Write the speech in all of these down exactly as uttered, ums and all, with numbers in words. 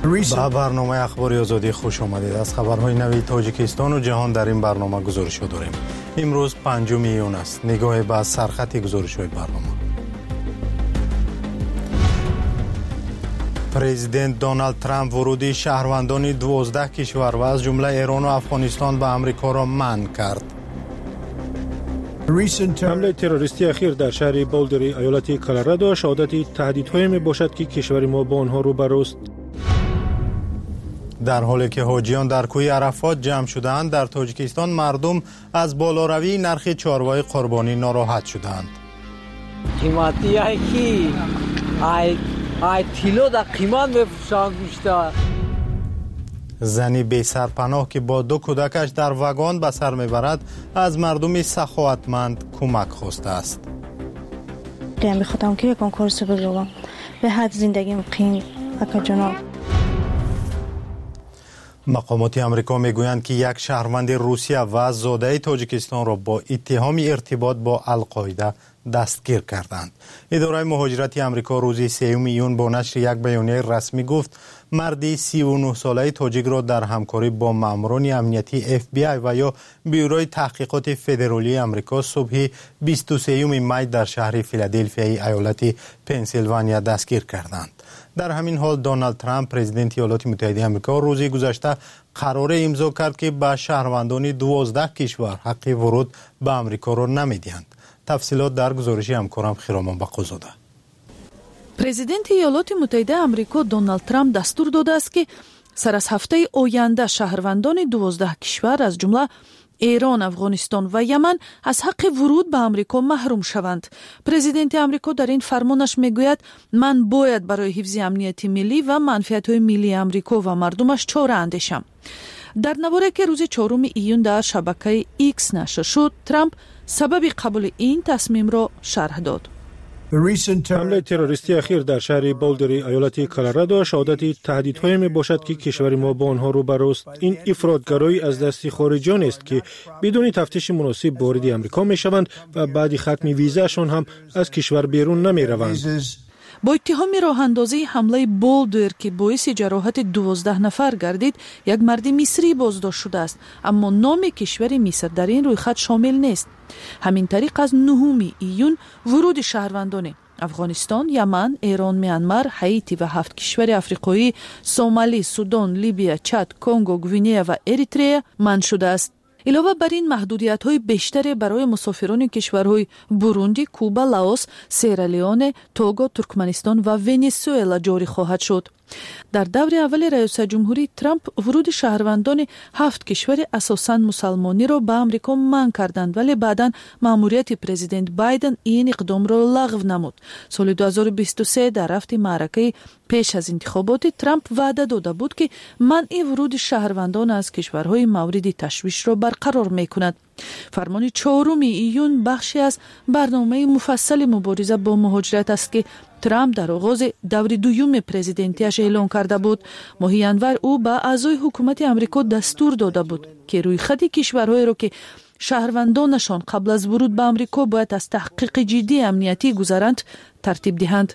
با برنامه اخبار آزادی خوش آمدید. از خبرهای نوی تاجیکستان و جهان در این برنامه گزارش داریم. امروز پنجم ایون است. نگاه به سرخط گزارش‌های برنامه. پرزیدنت دونالد ترامپ ورودی شهروندان دوازده کشور و از جمله ایران و افغانستان به آمریکا را منع کرد. حمله تروریستی اخیر در شهر بولدری ایالت کلرادو شهادت تهدیدهایی می باشد که کشور ما با آنها روبروست. در حالی که حاجیان در کوی عرفات جمع شدند، در تاجیکستان مردم از بالاروی نرخ چارواهای قربانی ناراحت شدند. قیمتی های کی ای ای تیلو در قیمت بفروشند گوشت. زنی بی سرپناه که با دو کودکش در واگن به سر میبرد از مردم سخاوتمند کمک خواسته است. دیم بخوام که یکم کارس بجوام به حد زندگیم قیم اکا جناب. مقامات آمریکا میگویند که یک شهروند روسیه و زاده تاجیکستان را با اتهام ارتباط با القاعده دستگیر کردند. اداره مهاجرت آمریکا روز سوم ایون با نشر یک بیانیه رسمی گفت مردی سی و نه ساله تاجیک را در همکاری با ماموران امنیتی اف بی آی و یا بیوروی تحقیقات فدرالی آمریکا صبح بیست و سوم می در شهر فیلادلفیا ایالت پنسیلوانیا دستگیر کردند. در همین حال دونالد ترامپ پرزیدنت ایالات متحده آمریکا روز گذشته قرار امضا کرد که به شهروندان دوازده کشور حق ورود به آمریکا را نمیدهند. تفصیلات در گزارش همکارم خیرامان بقوزاده. پرزیدنت ایالات متحده آمریکا دونالد ترامپ دستور داده است که سر از هفته آینده شهروندان دوازده کشور از جمله ایران، افغانستان و یمن از حق ورود به آمریکا محروم شوند. پرزیدنت آمریکا در این فرمانش میگوید من باید برای حفظ امنیت ملی و منفعت‌های ملی آمریکا و مردمش چاره اندیشم. در نواره که روز چهارم ایون در شبکه ایکس نشر شد، ترامپ سبب قبول این تصمیم را شرح داد. حمله تروریستی اخیر در شهر بولدری ایالت کلرادو شهادت تهدیدهایی می باشد که کشور ما با آنها روبروست. این افراطگرایی از دست خارجیان است که بدون تفتیش مناسب وارد آمریکا می شوند و بعد ختم ویزاشان هم از کشور بیرون نمی روند. با اتهام راه اندازی حمله بولدر که باعث جراحت دوازده نفر گردید، یک مرد مصری بازداشت شده است، اما نام کشور مصر در این رویخط شامل نیست. همین طریق از نهم ایون ورود شهروندان افغانستان، یمن، ایران، میانمار، هایتی و هفت کشور آفریقایی سومالی، سودان، لیبیا، چاد، کنگو، گوینه و اریتره منع شده است. علاوه بر این محدودیت‌های بیشتری برای مسافران کشورهای بوروندی، کوبا، لاوس، سیرالیون، توگو، ترکمنستان و ونزوئلا جاری خواهد شد. در دور اول رئیس جمهوری ترامپ ورود شهروندان هفت کشور اساساً مسلمانی را به آمریکا منع کردند، ولی بعداً مأموریت پرزیدنت بایدن این اقدام را لغو نمود. سال دو هزار و بیست و سه در هفته معرکه پیش از انتخابات ترامپ وعده داده بود که منع ورود شهروندان از کشورهای مورد تشویش را برقرار می‌کند. فرمان چهارم ایون بخشی از برنامه مفصل مبارزه با مهاجرت است که ترامپ در آغاز دور دوم پرزیدنتیش اعلان کرده بود. ماه ینور او به اعضای حکومت آمریکا دستور داده بود که روی خط کشورهایی را که شهروندانشان قبل از ورود به آمریکا باید از تحقیق جدی امنیتی گذرند ترتیب دهند.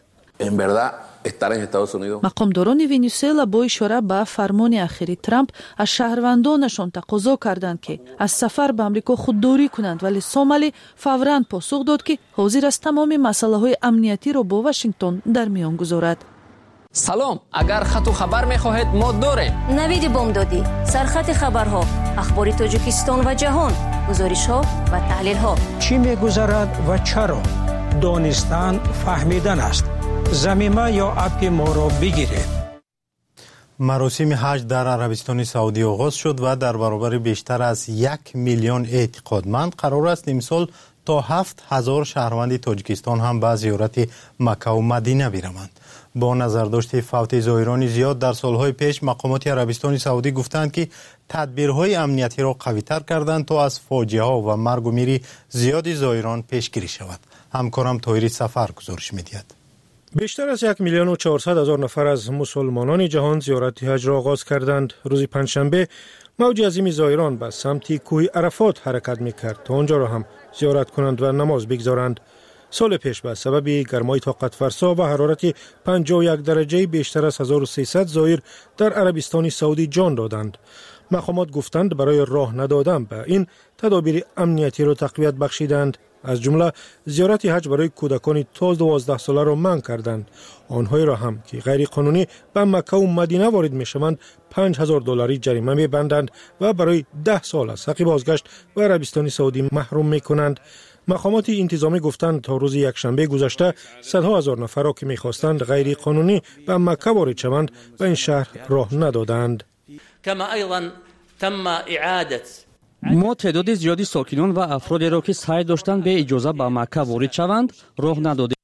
مقامداران ونزوئلا با اشاره به فرمان اخیری ترامپ از شهروندانشان تقاضا کردند که از سفر به آمریکا خودداری کنند، ولی سومالی فوراً پاسخ داد که حاضر است تمام مسائل امنیتی را با واشنگتن در میان گذارد. سلام، اگر خط و خبر می‌خواهید ما داریم. نوید بامدادی، سرخط خبرها، اخبار تاجیکستان و جهان، گزارش‌ها و تحلیل‌ها. چی می‌گذرد و چرا؟ دانستن فهمیدن است. زمینه یا اپ ما را بگیرید. مراسم حج در عربستان سعودی آغاز شد و در برابر بیشتر از یک میلیون اعتقادمند قرار است امسال تا هفت هزار شهروند تاجیکستان هم به زیارت مکه و مدینه بروند. با نظرداشت فوت زائران زیاد در سالهای پیش، مقامات عربستان سعودی گفتند که تدبیرهای امنیتی را قوی‌تر کردند تا از فاجعه ها و مرگ و میر زیاد زائران پیشگیری شود. همکارم طاهری سفر گزارش می‌دهد. بیشتر از یک میلیون و چهارصد هزار نفر از مسلمانان جهان زیارت حج را آغاز کردند. روز پنجشنبه موج عظیم زائران به سمت کوه عرفات حرکت می‌کرد تا آنجا را هم زیارت کنند و نماز بگزارند. سال پیش به سبب گرمای طاقت فرسا و حرارت پنجاه و یک درجه بیشتر از هزار و سیصد زائر در عربستان سعودی جان دادند. مقامات گفتند برای راه ندادن به این تدابیر امنیتی را تقویت بخشیدند. از جمله زیارت حج برای کودکان تا دوازده ساله را منع کردند. آنهایی را هم که غیر قانونی به مکه و مدینه وارد می شوند پنج هزار دلاری جریمه می بندند و برای ده سال از حق بازگشت به عربستان سعودی محروم می کنند. مقامات انتظامی گفتند تا روز یکشنبه گذشته صدها هزار نفر را که می خواستند غیر قانونی به مکه وارد شوند به این شهر راه ندادند. كما أيضا تم إعادة ما تعداد زیادی ساکنان و افرادی را که سعی داشتند به اجازه به مکه وارد شوند راه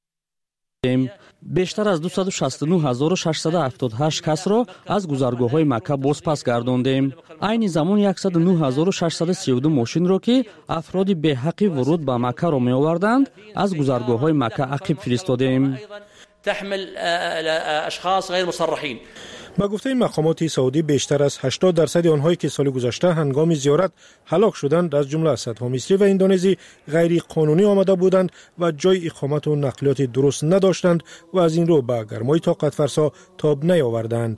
ندادیم. بیشتر از دویست و شصت و نه هزار و ششصد و هفتاد و هشت کس را از گذرگاه‌های مکه باز پس گرداندیم. عین زمان صد و نه هزار و ششصد و سی و دو ماشین را که افرادی به حق ورود به مکه را می آوردند از گذرگاه‌های مکه عقب فرستادیم. تحمل اشخاص غیر مصرحین. با گفته مقامات سعودی بیشتر از هشتاد درصد آنهایی که سال گذشته هنگام زیارت هلاک شدند از جمله صدها مصری و اندونزی غیر قانونی آمده بودند و جای اقامت و نقلیات درست نداشتند و از این رو به گرمای طاقت فرسا تاب نیاوردند.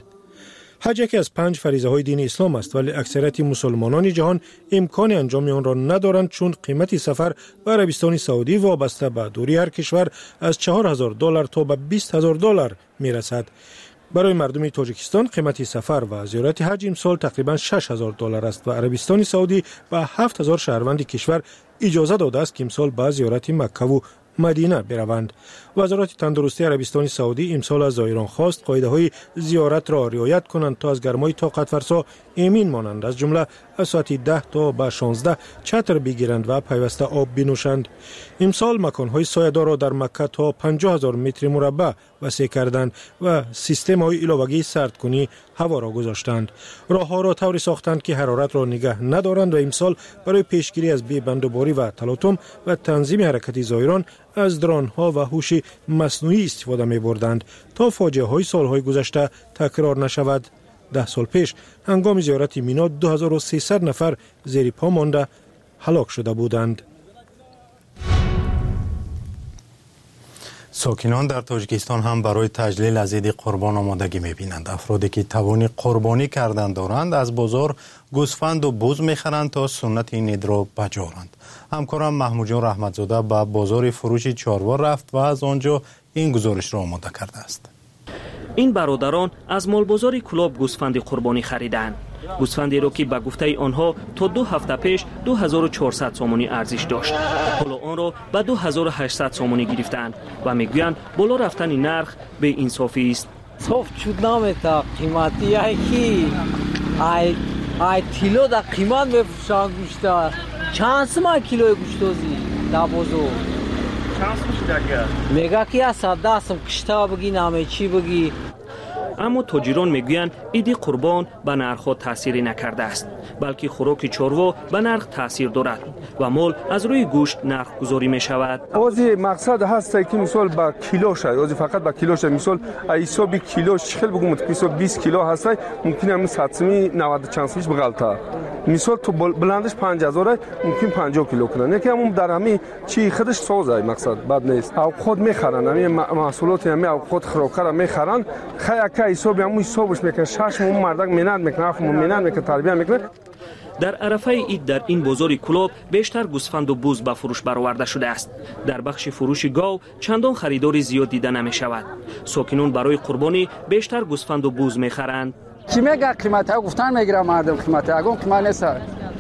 حج یکی از پنج فریضه های دین اسلام است ولی اکثریت مسلمانان جهان امکان انجام آن را ندارند چون قیمت سفر به عربستان سعودی وابسته به دوری هر کشور از چهار هزار دلار تا به بیست هزار دلار می رسد. برای مردم تاجیکستان قیمت سفر و زیارت حج امسال تقریبا شش هزار دلار است و عربستان سعودی به هفت هزار شهروند کشور اجازه داده است که امسال به زیارت مکه و مدینه بروند. وزارت تندرستی عربستان سعودی امسال از زائران خواست قاعده های زیارت را رعایت کنند تا از گرمای طاقت فرسا امین مانند، از جمله از ساعت ده تا به شانزده چتر بگیرند و پیوسته آب بنوشند. امسال مکان‌های سایه‌دار را در مکه تا پنجاه هزار متر مربع وسیع کردند و سیستم های علاوگی سردکنی هوا را گذاشتند. راه‌ها را طوری ساختند که حرارت را نگه ندارند و امسال برای پیشگیری از بی‌بندوباری و تلاطم و تنظیم حرکت زائران از درون‌ها و هوش مصنوعی استفاده می‌بردند تا فاجعه‌های سال‌های گذشته تکرار نشود. ده سال پیش هنگام زیارت مینا دو هزار و سیصد نفر زیر پا مانده هلاک شده بودند. ساکنان در تاجیکستان هم برای تجلیل از عید قربان آمادگی می‌بینند. افرادی که توان قربانی کردن دارند از بازار گوسفند و بز می‌خرند تا سنت این عید را بجارند. همکارم محمود جان رحمتزاده به بازار فروش چاروا رفت و از آنجا این گزارش را آماده کرده است. این برادران از مالبازار کلاب گوسفند قربانی خریدند. گوسفندی را که به گفته آنها تا دو هفته پیش دو هزار و چهارصد سومانی ارزش داشت، حالا آن را به دو هزار و هشتصد سومانی گرفتند و میگویند بالا رفتن نرخ به انصافی است. صاف شد نامتا قیمتی های کی ای ای کیلو دا قیمت بفروشن گوشت. چند سما کیلو گوشتوزی دا بازار چند سما دیگه میگه که صد سم کشتا بگی نامه چی بگی. اما تاجران میگویند عید قربان به نرخ تاثیری نکرده است، بلکه خوراک چاروا به نرخ تاثیر دارد و مال از روی گوشت نرخ گذاری می شود. اوزی مقصد هست که مثال با کیلو شد، اوزی فقط با کیلو شد، مثال حساب کیلو شخل بگم مثال بیست کیلو هست ممکن است صدمی نود چانسیش بغلطه. مثال تو بلندش پنج هزار ممکن پنجاه کیلو کنن. یکی همون در همین چی خودش سازه مقصد بد نیست. او خود میخرن، همین محصولات همین او خود خوراکر میخرن. خیلی حسابی همون حسابش میکنه، شش مون مردک مینند میکنه، هفت مون مینند میکنه، تربیت میکنه. در عرفه عید در این بازار کلاب بیشتر گوسفند و بز به فروش برآورده شده است. در بخش فروش گاو چندان خریداری زیاد دیده نمی شود. ساکنان برای قربانی بیشتر گوسفند و بز میخرند. کی میگه قیمت ها گفتن میگیره مردم قیمت ها گفت قیمت نیست.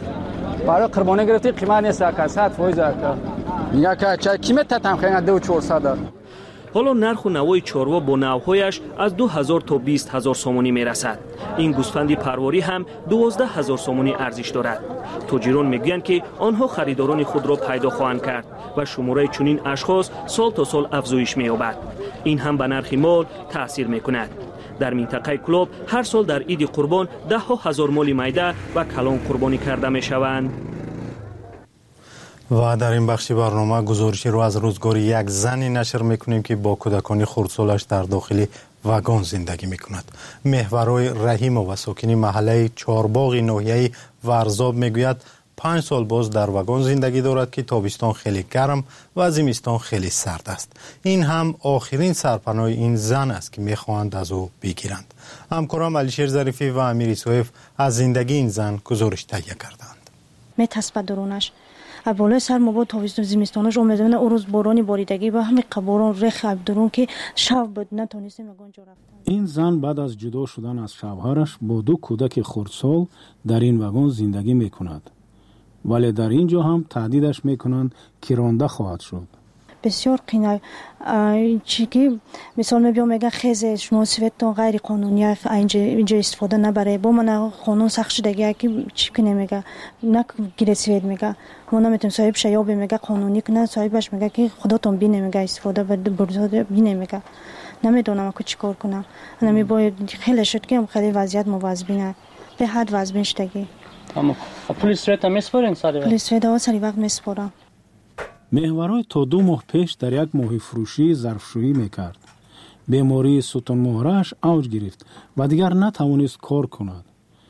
برای قربانی گرفتی قیمت نیست که صد فایده که میگه که چه قیمت تام خیلی دو چهارصد. حالا نرخ و نوای چاروا با نوهایش از دو هزار تا بیست هزار سومانی می رسد. این گوسفندی پرواری هم دوازده هزار سومانی ارزش دارد. تاجران میگویند که آنها خریداران خود را پیدا خواهند کرد و شماره چنین اشخاص سال تا سال افزایش می‌یابد. این هم به نرخ مال تاثیر می‌کند. در منطقه کلاب هر سال در عید قربان ده ها هزار مال میده و کلان قربانی کرده می‌شوند. و در این بخش برنامه گزارشی رو از روزگار یک زنی نشر میکنیم که با کودکان خردسالش در داخل واگن زندگی میکند. محورای رحیم و ساکن محله چارباغ ناحیه ورزاب میگوید پنج سال باز در واگن زندگی دارد که تابستان خیلی گرم و زمستان خیلی سرد است. این هم آخرین سرپناه این زن است که میخواهند از او بگیرند. همکارم علیشیر ظریفی و امیر سویف از زندگی این زن گزارش تهیه کردند. میتاسب درونش بالای سر ما با تابستان زمستانش اومدن او روز بارانی باریدگی و همین باران رخ درون که شب بود نتونستیم اونجا رفتن. این زن بعد از جدا شدن از شوهرش با دو کودک خردسال در این واگن زندگی میکند. ولی در اینجا هم تهدیدش میکنند که رانده خواهد شد. بسیار قینه چی که مثال میبیام میگن خیزه شما سویتون غیر قانونی اینجا اینجا استفاده نبره با من قانون سخت شدگی که چی کنه میگه نه گیره سوید میگه ما نمیتونیم صاحب شیابی میگه قانونی کنه صاحبش میگه که خداتون بینه میگه استفاده و برزاده بینه میگه نمیدونم که چی کار کنم. انا میباید خیلی شد که خیلی وضعیت موازبینه به حد وضعبین شدگی. اما پلیس رایت میسپارین سری وقت؟ پلیس رایت سری وقت میسپارم. محورای تا دو ماه پیش در یک ماهی فروشی ظرفشویی میکرد. بیماری ستون مهرش اوج گرفت و دیگر نتوانست کار کند.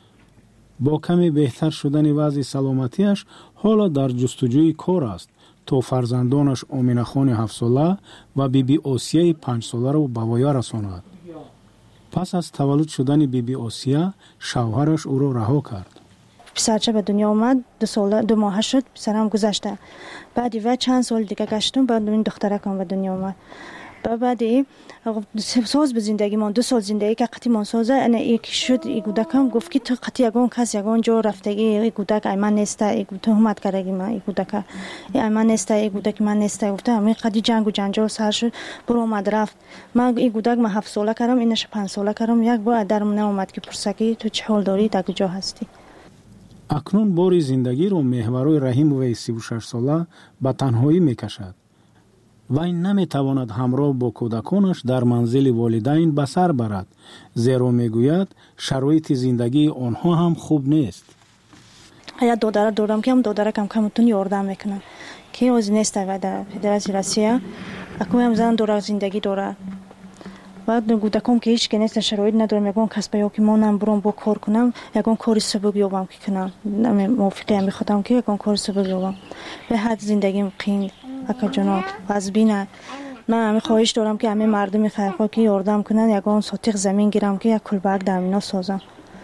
با کمی بهتر شدن وضع سلامتیش حالا در جستجوی کار است تا فرزندانش آمینه خان هفت ساله و بی بی آسیه پنج ساله را به ویا رساند. پس از تولد شدن بی بی آسیه شوهرش او را رها کرد. پسرچه به دنیا آمد دو سال دو ماه شد پسرم گذشته. بعدی و چند سال دیگه گشتم بعد این دخترکم به دنیا آمد. بعدی سه سال به زندگی من دو سال زندگی که قطعی من سازه انا یک شد ای گودکم گفت که تو قطعی یگان کس یگان جا رفتگی ای گودک ای من نیسته ای تهمت کردگی من ای گودک ای من نیسته ای گودک من نیسته گفته همین قدی جنگ و جنجال سر شد برو آمد رفت. من ای گودک من هفت ساله کردم اینش پنج ساله کردم یک بار درم نمیاد که پرسکی تو چه حال داری در کجا هستی. اکنون باری زندگی رو محورای رحیم و سی و شش ساله به تنهایی میکشد. وی نمیتواند همراه با کودکانش در منزل والدین به سر برد زیرا میگوید شرایط زندگی آنها هم خوب نیست. یا دادر دارم که هم دادر کم کمتون یاردم میکنه که از نیست و در فدراسیون روسیه اکنون هم زن داره زندگی داره. بعد گودکم که هیچ کنیست شرایط ندارم یکون کسب یا که مانم برام با کار کنم یکون کاری سبک یابم که کنم موافقه هم بخوام که یکون کاری سبک یابم به حد زندگیم قین اکا جناب از بینه من همه خواهش دارم که همه مردم خیرخواه که یاردم کنن یکون ساتیق زمین گیرم که یک کلبک در اینا سازم.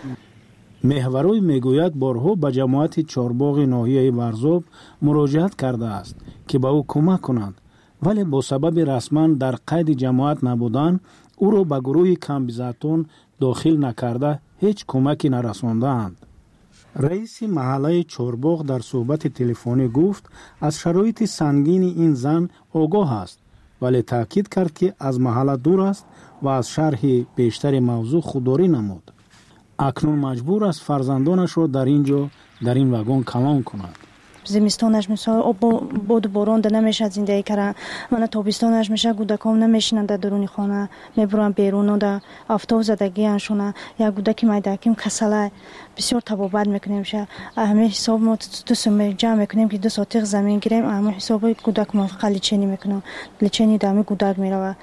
محوروی میگوید بارها به جماعت چارباغ ناحیه ورزاب مراجعت کرده است که به او کمک کنند ولی با سبب رسما در قید جماعت نبودن او را به گروه کمبیزتون داخل نکرده هیچ کمکی نرساندند. رئیس محله چارباغ در صحبت تلفنی گفت از شرایط سنگین این زن آگاه است ولی تاکید کرد که از محله دور است و از شرح بیشتر موضوع خودداری نمود. اکنون مجبور است فرزندانش را در اینجا در این واگن کلان کند. زمستانش مثلا آب بود باران ده نمیشه زندگی کردن. من تابستانش میشه گودکام نمیشینن در درونی خانه میبرن بیرون و در آفتاب زدگی انشونه یا گودکی میدکیم کسله بسیار تبابت میکنیم شه همه حساب ما تو سم جمع میکنیم که دو ساعت زمین گیریم همه حساب گودک ما قلیچنی میکنم لیچنی دمی گودک میره.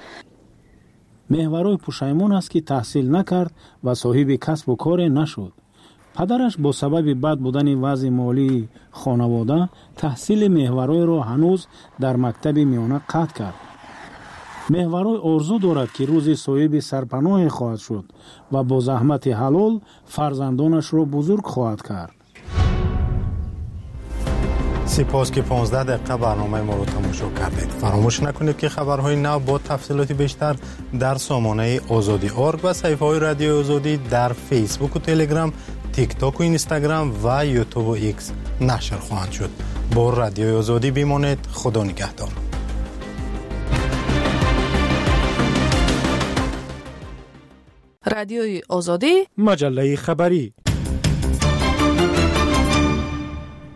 محورای پشیمان است که تحصیل نکرد و صاحب کسب و کار نشد. پدرش با سبب بد بودن وضع مالی خانواده تحصیل محورای را هنوز در مکتب میانه قطع کرد. محورای آرزو دارد که روزی صاحب سرپناه خواهد شد و با زحمت حلال فرزندانش را بزرگ خواهد کرد. سپاس که پانزده دقیقه برنامه ما رو تماشا کردید. فراموش نکنید که خبرهای نو با تفصیلات بیشتر در سامانه آزادی ارگ و صفحه های رادیو آزادی در فیسبوک و تلگرام، تیک تاک و اینستاگرام و یوتیوب و ایکس نشر خواهند شد. با رادیو آزادی بمانید. خدا نگهدار. رادیوی آزادی، مجله خبری.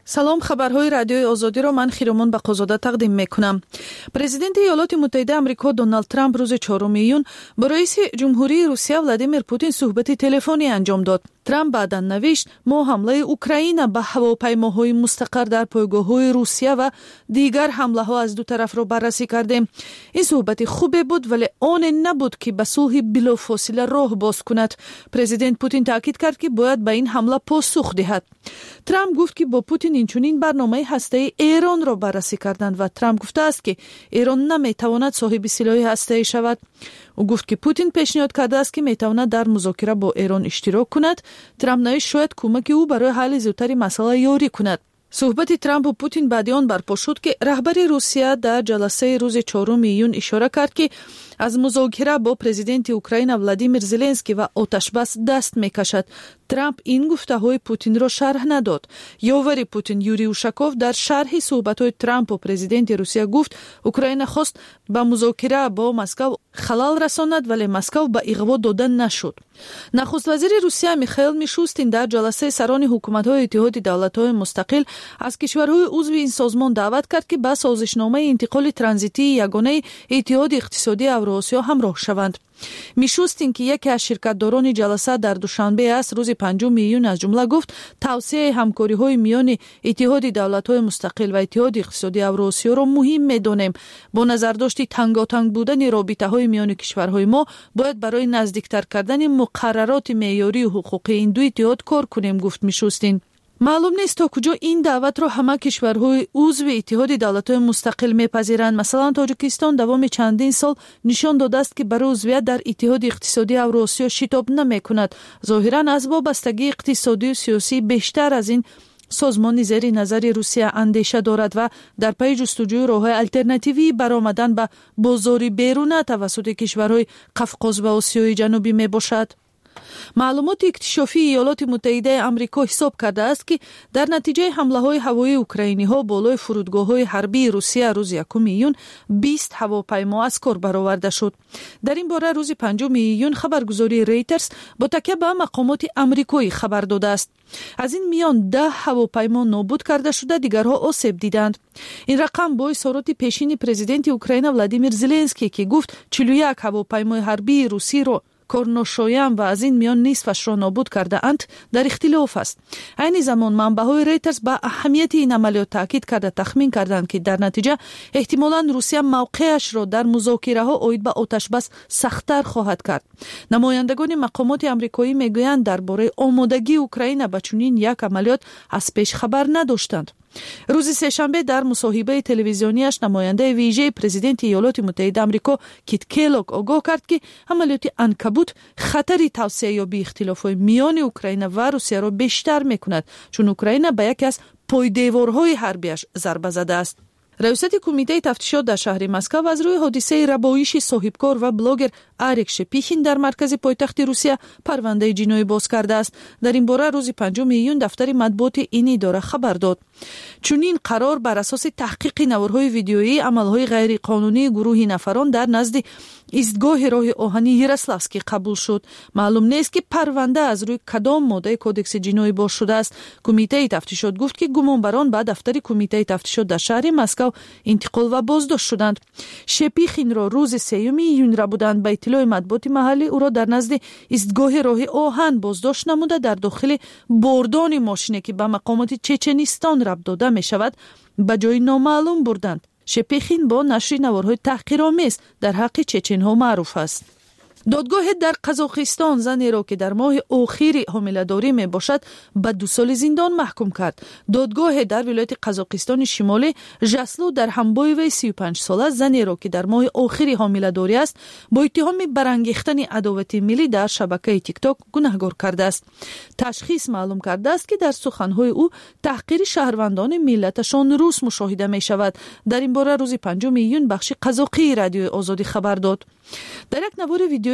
салом, хабарҳои радиои озодиро ман хиромон бақозода тақдим мекунам. Президенти Иёлоти Муттаҳидаи Амрико Доналд Трамп рӯзи чорум июн бо раиси ҷумҳурии Русия Владимир Путин суҳбати телефонӣ анҷом дод. Трамп баъдан навишт: мо ҳамлаи Украина ба ҳавопаймоҳои мустақар дар пойгоҳҳои Русия ва дигар ҳамлаҳо аз ду тарафро баррасӣ кардем. Ин суҳбати хубе буд, вале оне набуд ки ба сулҳи билофосила роҳ боз кунад. Президент Путин таъкид кард ки бояд ба ин ҳамла посух диҳад. Трамп гуфт ки бо Путин инчунин барномаи ҳастаи Эронро баррасӣ карданд ва Трамп гуфтааст ки Эрон наметавонад соҳиби силоҳи ҳастаӣ шавад. ӯ гуфт ки Путин пешниҳод кардааст ки метавонад дар музокира бо Эрон иштирок кунад. Трамп навишт шояд кӯмаки ӯ барои ҳалли зудтари масъала ёрӣ кунад. суҳбати Трампу Путин баъди он барпо шуд ки раҳбари Русия дар ҷаласаи рӯзи чорум июн ишора кард ки аз музокира бо президенти Украина Владимир Зеленский ва оташбас даст мекашад. Трамп ин гуфтаҳои Путинро шарҳ надод. Ёвари Путин Юрий Ушаков дар шарҳи суҳбатҳои Трампу президенти Русия гуфт, Украина хост ба музокира бо Москав халал расонад, вале Москав ба иғво дода нашуд. Нахуст вазири Русия Михаил Мишустин дар ҷаласаи сарони ҳукуматҳои Иттиҳоди давлатҳои мустақил аз кишварҳои узви ин созмон даъват кард ки ба созишномаи интиқоли транзитии ягонаи Иттиҳоди иқтисодии Авроосиё ҳамроҳ шаванд. Мишустин ки яке аз ширкатдорони ҷаласа дар душанбе аст, рӯзи панҷум июн аз ҷумла гуфт, тавсеяи ҳамкориҳои миёни Иттиҳоди давлатҳои мустақил ва Иттиҳоди иқтисодии Авроосиёро муҳим медонем. Бо назардошти танготанг будани робитаҳои миёни кишварҳои мо бояд барои наздиктар кардани муқаррароти меъёрию ҳуқуқии ин ду иттиҳод кор кунем, гуфт Мишустин. маълум нест то куҷо ин даъватро ҳама кишварҳои узви Иттиҳоди давлатҳои мустақил мепазиранд. Масалан, Тоҷикистон давоми чандин сол нишон додааст ки барои узвият дар Иттиҳоди иқтисодии Авроосиё шитоб намекунад. Зоҳиран аз вобастагии иқтисодию сиёсӣ бештар аз ин созмони зери назари Русия андеша дорад ва дар пайи ҷустуҷӯи роҳҳои алтернативии баромадан ба бозори беруна тавассути кишварҳои Қавқоз ва Осиёи ҷанубӣ мебошад. маълумоти иктишофии Иёлоти Муттаҳидаи Амрико ҳисоб кардааст ки дар натиҷаи ҳамлаҳои ҳавоии украиниҳо болои фурудгоҳҳои ҳарбии Русия рӯзи якум июн бист ҳавопаймо аз кор бароварда шуд. Дар ин бора рӯзи панҷум июн хабаргузории Reuters бо такя ба мақомоти амрикоӣ хабар додааст. аз ин миён даҳ ҳавопаймо нобуд карда шуда, дигарҳо осеб диданд. ин рақам бо изҳороти пешини президенти Украина Владимир Зеленский ки гуфт чилу як ҳавопаймои ҳарбии русиро корношоям ва аз ин миён нисфашро нобуд кардаанд, дар ихтилоф аст. айни замон манбаъҳои Reuters ба аҳамияти ин амалиёт таъкид карда тахмин карданд ки дар натиҷа эҳтимолан Русия мавқеашро дар музокираҳо оид ба оташбас сахттар хоҳад кард. намояндагони мақомоти амрикоӣ мегӯянд дар бораи омодагии Украина ба чунин як амалиёт аз пеш хабар надоштанд. рӯзи сешанбе дар мусоҳибаи телевизионияш намояндаи вижаи президенти Иёлоти Муттаҳидаи Амрико Кит Келлог огоҳ кард ки амалиёти Анкабут хатари тавсеяёбии ихтилофҳои миёни Украина ва Русияро бештар мекунад, чун Украина ба яке аз пойдеворҳои ҳарбияш зарба задааст. раисати кумитаи тафтишот дар шаҳри Москав аз рӯи ҳодисаи рабоиши соҳибкор ва блогер Арик Шепихин дар маркази пойтахти Русия парвандаи ҷиноӣ боз кардааст. дар ин бора рӯзи панҷум июн дафтари матбуоти ин идора хабар дод. чунин қарор бар асоси таҳқиқи наворҳои видеоӣ амалҳои ғайриқонунии гурӯҳи нафарон дар назди истгоҳи роҳи оҳани Ярославский қабул шуд. маълум нест ки парванда аз рӯи кадом моддаи кодекси ҷиноӣ боз шудааст. кумитаи тафтишот гуфт ки гумонбарон ба дафтари кумитаи тафтишот дар шаҳри Москав интиқол ва боздошт шуданд. Шепихинро рӯзи сеюми июн рабуданд. ба иттилои матбуоти маҳаллӣ ӯро дар назди истгоҳи роҳи оҳан боздошт намуда дар дохили бордони мошине ки ба мақомоти Чеченистон рабт дода мешавад ба ҷои номаълум бурданд. Шепихин бо нашри наворҳои таҳқиромез дар ҳаққи чеченҳо маъруф аст. додгоҳе дар Қазоқистон занеро ки дар моҳи охири ҳомиладорӣ мебошад ба ду соли зиндон маҳкум кард. додгоҳе дар вилояти Қазоқистони шимолӣ Жаслу дар Ҳамбоеваи си و پنج сола занеро ки дар моҳи охири ҳомиладорӣ аст бо иттиҳоми барангехтани адовати миллӣ дар шабакаи TikTok гунаҳгор кардааст. ташхис маълум кардааст ки дар суханҳои ӯ таҳқири шаҳрвандони миллаташон рус мушоҳида мешавад. дар ин бора рӯзи панҷум июн бахши қазоқии радиои озодӣ хабар дод. дар як навори видео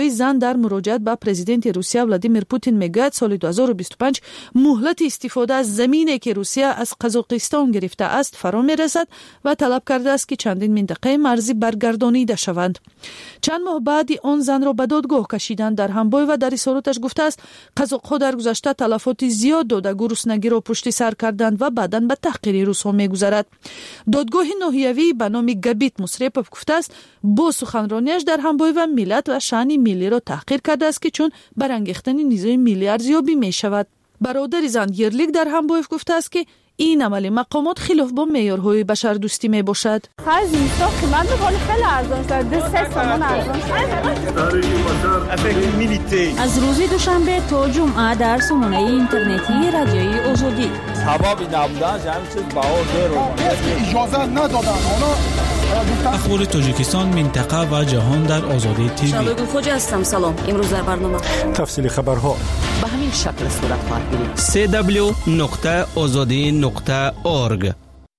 رادیویی زن در مراجعت به پرزیدنت روسیه ولادیمیر پوتین میگوید سال دو هزار و بیست و پنج مهلت استفاده از زمینی که روسیه از قزاقستان گرفته است فرا میرسد و طلب کرده است که چندین منطقه مرزی برگردانیده شوند. چند ماه بعد آن زن را به دادگاه کشیدند. در همبای و در اظهاراتش گفته است قزاق‌ها در گذشته تلفات زیاد داده گرسنگی را پشت سر کردند و بعداً به تحقیر روس‌ها میگذرد. دادگاه ناحیوی به نام گبیت موسریپوف گفته است با سخنرانیش در همبای و ملت و شأن ملی را تحقیر کرده است که چون برانگیختن نظام ملی ارزیابی می شود. برادر زن یرلیک در همبایف گفته است که این عمل مقامات خلاف با معیارهای بشردوستی می باشد. خرج نیستا قیمت خیلی خیلی ارزان شد. دو سه تومان ارزان شد. از روز دوشنبه تا جمعه در سامانه اینترنتی رادیوی آزادی. سببی نبودن همین چیز بها غیر اجازه ندادن. اخبار تاجیکستان، منطقه و جهان در آزادی تیوی. شبگون خوجه هستم. سلام. امروز در برنامه تفصیل خبرها به همین شکل صورت خواهد گرفت. سی دبلیو نقطه آزادی نقطه اورگ.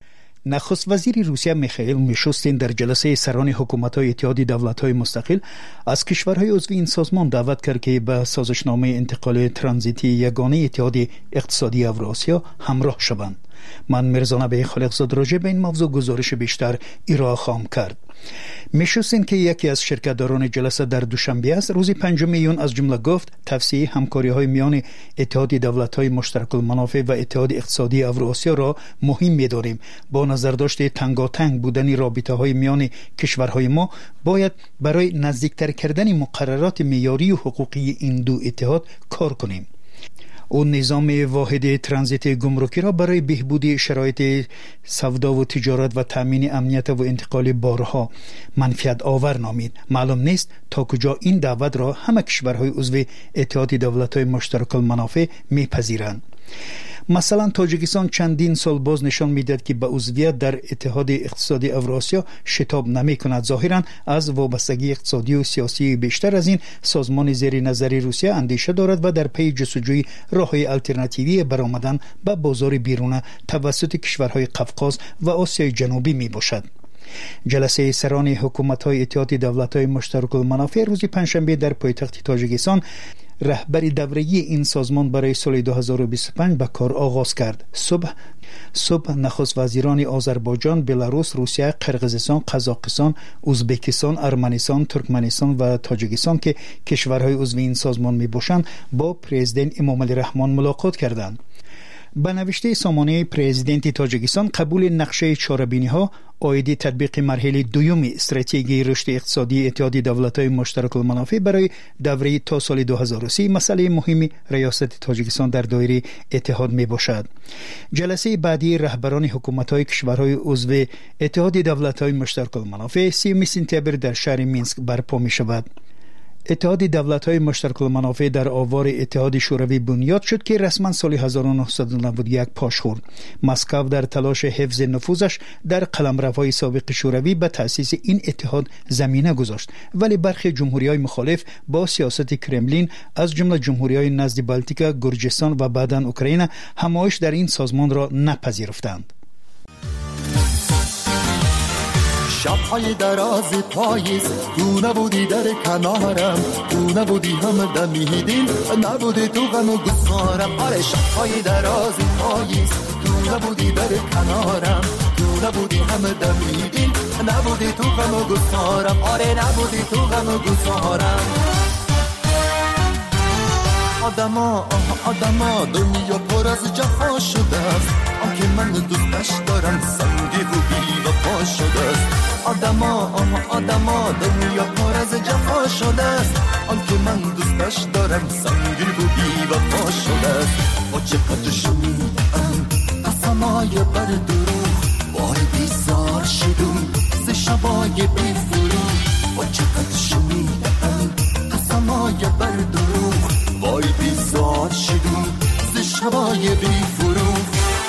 نخست وزیر روسیه میخائیل میشوستین در جلسه سران حکومت‌های اتحادیه دولت‌های مستقل از کشورهای عضو این سازمان دعوت کرد که به سازشنامه انتقال ترانزیتی یگانه اتحاد اقتصادی اوراسیا همراه شوند. من مرزا نبی خالقزاد راجع به این موضوع گزارش بیشتر ارائه خواهم کرد. میشوستین که یکی از شرکت‌داران جلسه در دوشنبه است روز پنجم میون از جمله گفت توسعه همکاری‌های میان اتحاد دولت‌های مشترک المنافع و اتحاد اقتصادی اوراسیا را مهم می‌دانیم. با نظرداشت تنگاتنگ بودن رابطه‌های میان کشورهای ما باید برای نزدیکتر کردن مقررات معیاری و حقوقی این دو اتحاد کار کنیم. او نظام واحد ترانزیت گمرکی را برای بهبود شرایط سودا و تجارت و تامین امنیت و انتقال بارها منفعت آور نامید. معلوم نیست تا کجا این دعوت را همه کشورهای عضو اتحاد دولت‌های مشترک المنافع میپذیرند. مثلا تاجیکستان چندین سال باز نشان میدهد که به عضویت در اتحاد اقتصادی اوراسیا شتاب نمی کند. ظاهرا از وابستگی اقتصادی و سیاسی بیشتر از این سازمان زیر نظر روسیه اندیشه دارد و در پی جستجوی راه‌های الटरनेटिوی برآمدن به بازار بیرون توسط کشورهای قفقاز و آسیای جنوبی می باشد. جلسه سران حکومت‌های اتحاد دولت‌های مشترک المنافع روز پنجشنبه در پایتخت تاجیکستان رهبری دوره‌ای این سازمان برای سال دو هزار و بیست و پنج به کار آغاز کرد. صبح صبح نخست وزیران آذربایجان، بلاروس، روسیه، قرقیزستان، قزاقستان، ازبکستان، ارمنستان، ترکمنستان و تاجیکستان که کشورهای عضو این سازمان میباشند با پرزیدنت امامعلی رحمان ملاقات کردند. به نوشته سامانه پرزیدنت تاجیکستان قبول نقشه چاره‌بینی ها عاید تطبیق مرحله دوم استراتژی رشد اقتصادی اتحاد دولت‌های مشترک المنافع برای دوره تا سال دو هزار و سی مسئله مهمی ریاست تاجیکستان در دایره اتحاد می باشد. جلسه بعدی رهبران حکومت‌های کشورهای عضو اتحاد دولت‌های مشترک المنافع سیوم سپتامبر در شهر مینسک برپا می شود. اتحاد دولت‌های مشترک المنافع در آوار اتحاد شوروی بنیاد شد که رسما سال هزار و نهصد و نود و یک پاش خورد. مسکو در تلاش حفظ نفوذش در قلمروهای سابق شوروی به تأسیس این اتحاد زمینه گذاشت، ولی برخی جمهوری‌های مخالف با سیاست کرملین از جمله جمهوری‌های نزد بالتیک، گرجستان و بعداً اوکراین همایش در این سازمان را نپذیرفتند. شب‌های دراز پاییز تو نبودی در کنارم، تو نبودی هم دمیدین، نبودی تو غم و گسارم. آره شب‌های دراز پاییز تو نبودی در کنارم، تو نبودی هم دمیدین، نبودی تو غم و گسارم. آره نبودی تو غم و گسارم. آدما آه آدما دنیا پر از جفا شده است، آنکه من دوستش دارم سنگی و بی وفا شده است. آدما آه آدما دنیا پر از جفا شده است، آنکه من دوستش دارم سنگی و بی وفا شده است. با چقدر شنیدم قسمای بر دروغ، وای بیزار شدم ز شبای بی فروغ. با چقدر شنیدم قسمای بر دروغ، وای بیزار شدم ز شبای بی فروغ.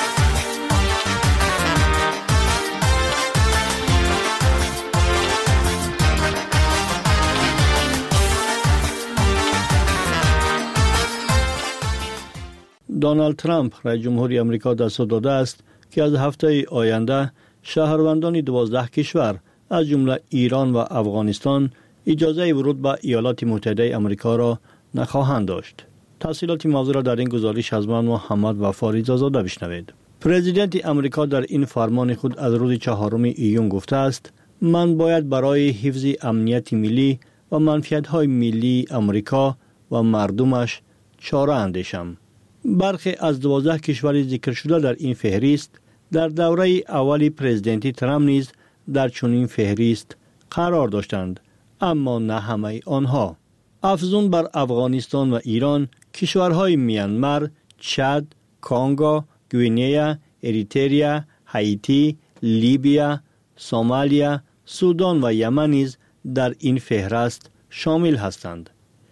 دونالد ترامپ رئیس جمهوری آمریکا دستور داده است که از هفته آینده شهروندان دوازده کشور از جمله ایران و افغانستان اجازه ورود به ایالات متحده آمریکا را نخواهند داشت. تفصیلات موضوع را در این گزارش از من محمد وفا رضازاده بشنوید. پرزیدنت آمریکا در این فرمان خود از روز چهارم ایون گفته است: من باید برای حفظ امنیت ملی و منفعت‌های ملی آمریکا و مردمش چاره اندیشم. برخی از دوازده کشور ذکر شده در این فهرست در دوره اولی پرزیدنتی ترامپ نیز در چنین فهرست قرار داشتند، اما نه همه آنها. افزون بر افغانستان و ایران، کشورهای میانمار، چاد، کنگو، گوینه، اریتریا، هایتی، لیبیا، سومالیا، سودان و یمن نیز در این فهرست شامل هستند.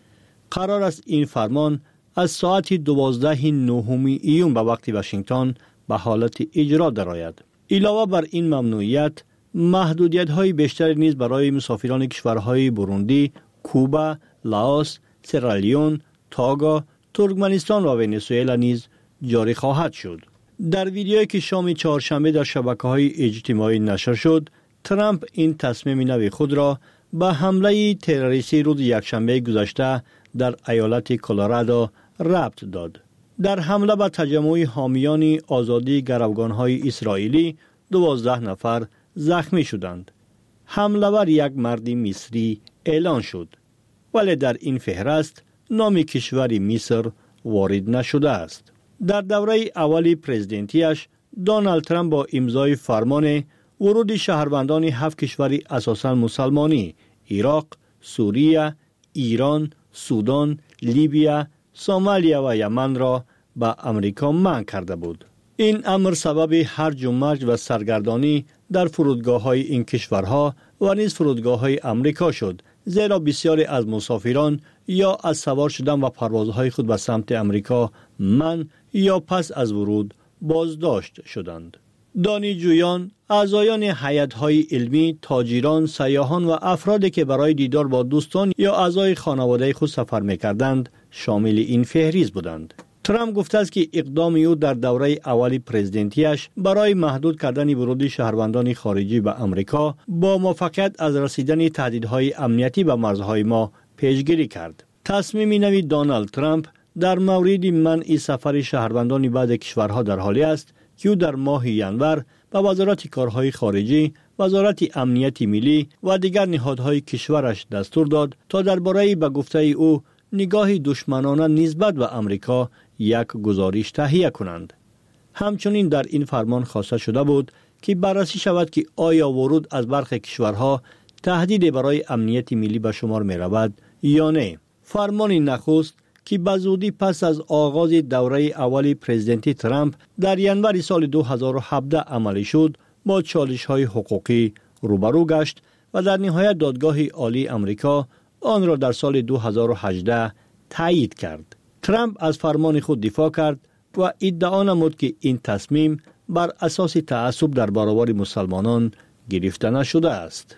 قرار است این فرمان از ساعت دوازده نهم ایون به وقت واشنگتن به حالت اجرا درآید. علاوه بر این ممنوعیت، محدودیت‌های بیشتری نیز برای مسافران کشورهای بروندی، کوبا، لاوس، سرالیون، توگو، ترکمنستان و ونزوئلا نیز جاری خواهد شد. در ویدیویی که شام چهارشنبه در شبکه‌های اجتماعی نشر شد، ترامپ این تصمیم نو خود را به حمله تروریستی روز یکشنبه گذشته در ایالت کلرادو ربط داد. در حمله به تجمع حامیان آزادی گروگان‌های اسرائیلی دوازده نفر زخمی شدند. حمله بر یک مرد مصری اعلان شد، ولی در این فهرست نام کشور مصر وارد نشده است. در دوره اولی پرزیدنتیش، دونالد ترامپ با امضای فرمان ورود شهروندان هفت کشور اساساً مسلمانی، عراق، سوریه، ایران، سودان، لیبیا، سومالیا و یمن را به امریکا منع کرده بود. این امر سبب هرج و مرج و سرگردانی در فرودگاه‌های این کشورها و نیز فرودگاه‌های امریکا شد، زیرا بسیاری از مسافران یا از سوار شدن و پروازهای خود به سمت امریکا منع یا پس از ورود بازداشت شدند. دانشجویان، اعضایان هیئت‌های علمی، تاجران، سیاحان و افرادی که برای دیدار با دوستان یا اعضای خانواده خود سفر می‌کردند شامل این فهرست بودند. ترامپ گفته است که اقدام او در دوره اولی پرزیدنتیش برای محدود کردن ورود شهروندان خارجی به امریکا با موفقیت از رسیدن تهدیدهای امنیتی به مرزهای ما پیشگیری کرد. تصمیم نوی دونالد ترامپ در مورد منع سفر شهروندان بعضی کشورها در حالی است که او در ماه ژانویه به وزارت کارهای خارجی، وزارت امنیت ملی و دیگر نهادهای کشورش دستور داد تا درباره به گفته او نگاه دشمنانه نسبت به امریکا یک گزارش تهیه کنند. همچنین در این فرمان خواسته شده بود که بررسی شود که آیا ورود از برخی کشورها تهدید برای امنیت ملی به شمار می رود یا نه. فرمان نخست که به زودی پس از آغاز دوره اولی پرزیدنتی ترامپ در ژانویه سال دو هزار و هفده عملی شد، با چالش‌های حقوقی روبرو گشت و در نهایت دادگاه عالی امریکا آن را در سال دو هزار و هجده تایید کرد. ترامپ از فرمان خود دفاع کرد و ادعا نمود که این تصمیم بر اساس تعصب در برابر مسلمانان گرفته نشده است.